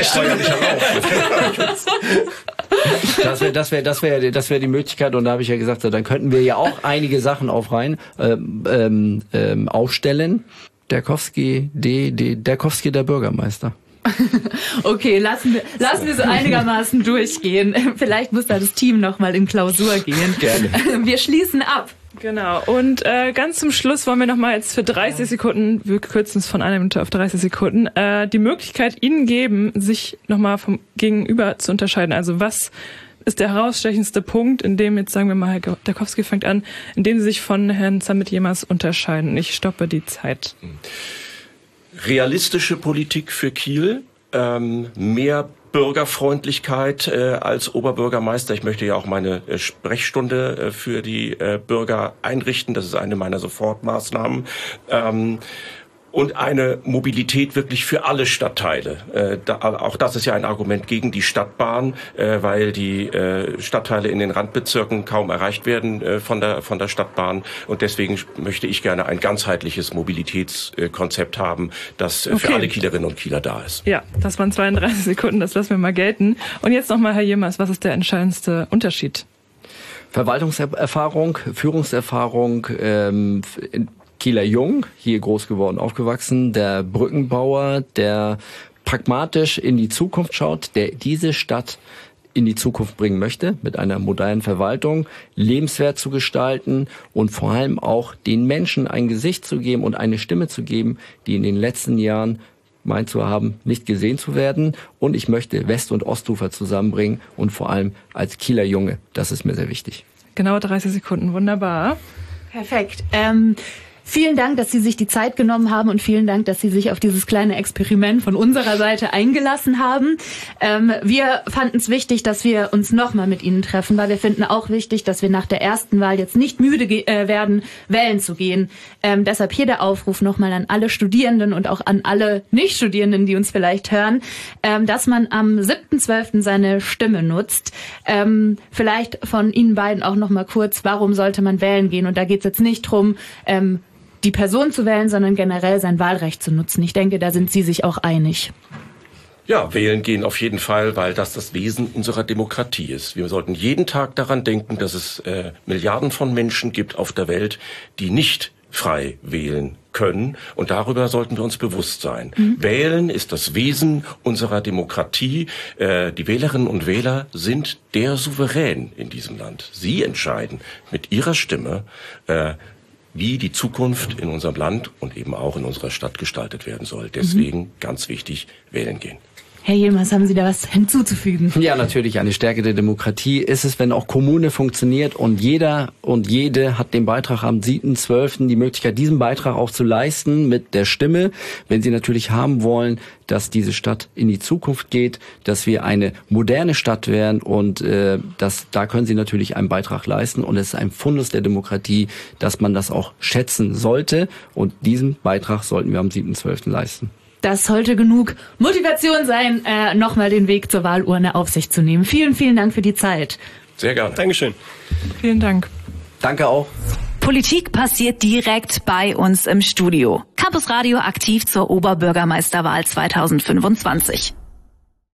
Das wäre das wäre das wäre das wäre die Möglichkeit, und da habe ich ja gesagt, so, dann könnten wir ja auch einige Sachen aufrein ähm, ähm, ähm, aufstellen. Derkowski, D, D, Derkowski der Bürgermeister. Okay, lassen wir, lassen wir so einigermaßen durchgehen. Vielleicht muss da das Team noch mal in Klausur gehen. Gerne. Wir schließen ab. Genau. Und äh, ganz zum Schluss wollen wir noch mal jetzt für dreißig Sekunden, wir kürzen es von einer Minute auf dreißig Sekunden, äh, die Möglichkeit Ihnen geben, sich noch mal vom Gegenüber zu unterscheiden. Also was ist der herausstechendste Punkt, in dem jetzt, sagen wir mal, Herr Derkowski fängt an, in dem Sie sich von Herrn Samet Yilmaz unterscheiden? Ich stoppe die Zeit. Realistische Politik für Kiel, ähm, mehr Bürgerfreundlichkeit äh, als Oberbürgermeister. Ich möchte ja auch meine äh, Sprechstunde äh, für die äh, Bürger einrichten. Das ist eine meiner Sofortmaßnahmen. Ähm, und eine Mobilität wirklich für alle Stadtteile. Äh, da, auch das ist ja ein Argument gegen die Stadtbahn, äh, weil die äh, Stadtteile in den Randbezirken kaum erreicht werden äh, von der von der Stadtbahn. Und deswegen möchte ich gerne ein ganzheitliches Mobilitätskonzept haben, das äh, okay. für alle Kielerinnen und Kieler da ist. Ja, das waren zweiunddreißig Sekunden, das lassen wir mal gelten. Und jetzt nochmal, Herr Yilmaz, was ist der entscheidendste Unterschied? Verwaltungserfahrung, Führungserfahrung, ähm, Kieler Jung, hier groß geworden, aufgewachsen, der Brückenbauer, der pragmatisch in die Zukunft schaut, der diese Stadt in die Zukunft bringen möchte, mit einer modernen Verwaltung, lebenswert zu gestalten und vor allem auch den Menschen ein Gesicht zu geben und eine Stimme zu geben, die in den letzten Jahren meint zu haben, nicht gesehen zu werden. Und ich möchte West- und Ostufer zusammenbringen und vor allem als Kieler Junge. Das ist mir sehr wichtig. Genau dreißig Sekunden, wunderbar. Perfekt. Ähm Vielen Dank, dass Sie sich die Zeit genommen haben und vielen Dank, dass Sie sich auf dieses kleine Experiment von unserer Seite eingelassen haben. Ähm, wir fanden es wichtig, dass wir uns nochmal mit Ihnen treffen, weil wir finden auch wichtig, dass wir nach der ersten Wahl jetzt nicht müde äh, werden, wählen zu gehen. Ähm, deshalb hier der Aufruf nochmal an alle Studierenden und auch an alle Nicht-Studierenden, die uns vielleicht hören, ähm, dass man am siebten zwölften seine Stimme nutzt. Ähm, vielleicht von Ihnen beiden auch nochmal kurz, warum sollte man wählen gehen? Und da geht es jetzt nicht drum, ähm, die Person zu wählen, sondern generell sein Wahlrecht zu nutzen. Ich denke, da sind Sie sich auch einig. Ja, wählen gehen auf jeden Fall, weil das das Wesen unserer Demokratie ist. Wir sollten jeden Tag daran denken, dass es äh, Milliarden von Menschen gibt auf der Welt, die nicht frei wählen können. Und darüber sollten wir uns bewusst sein. Mhm. Wählen ist das Wesen unserer Demokratie. Äh, die Wählerinnen und Wähler sind der Souverän in diesem Land. Sie entscheiden mit ihrer Stimme, äh, wie die Zukunft in unserem Land und eben auch in unserer Stadt gestaltet werden soll. Deswegen mhm. ganz wichtig, wählen gehen. Herr Yilmaz, haben Sie da was hinzuzufügen? Ja, natürlich. Eine Stärke der Demokratie ist es, wenn auch Kommune funktioniert und jeder und jede hat den Beitrag am siebten zwölften die Möglichkeit, diesen Beitrag auch zu leisten mit der Stimme, wenn sie natürlich haben wollen, dass diese Stadt in die Zukunft geht, dass wir eine moderne Stadt werden und äh, das, da können sie natürlich einen Beitrag leisten und es ist ein Fundus der Demokratie, dass man das auch schätzen sollte und diesen Beitrag sollten wir am siebten zwölften leisten. Das sollte genug Motivation sein, äh, nochmal den Weg zur Wahlurne auf sich zu nehmen. Vielen, vielen Dank für die Zeit. Sehr gerne. Dankeschön. Vielen Dank. Danke auch. Politik passiert direkt bei uns im Studio. Campus Radio aktiv zur Oberbürgermeisterwahl zweitausendfünfundzwanzig.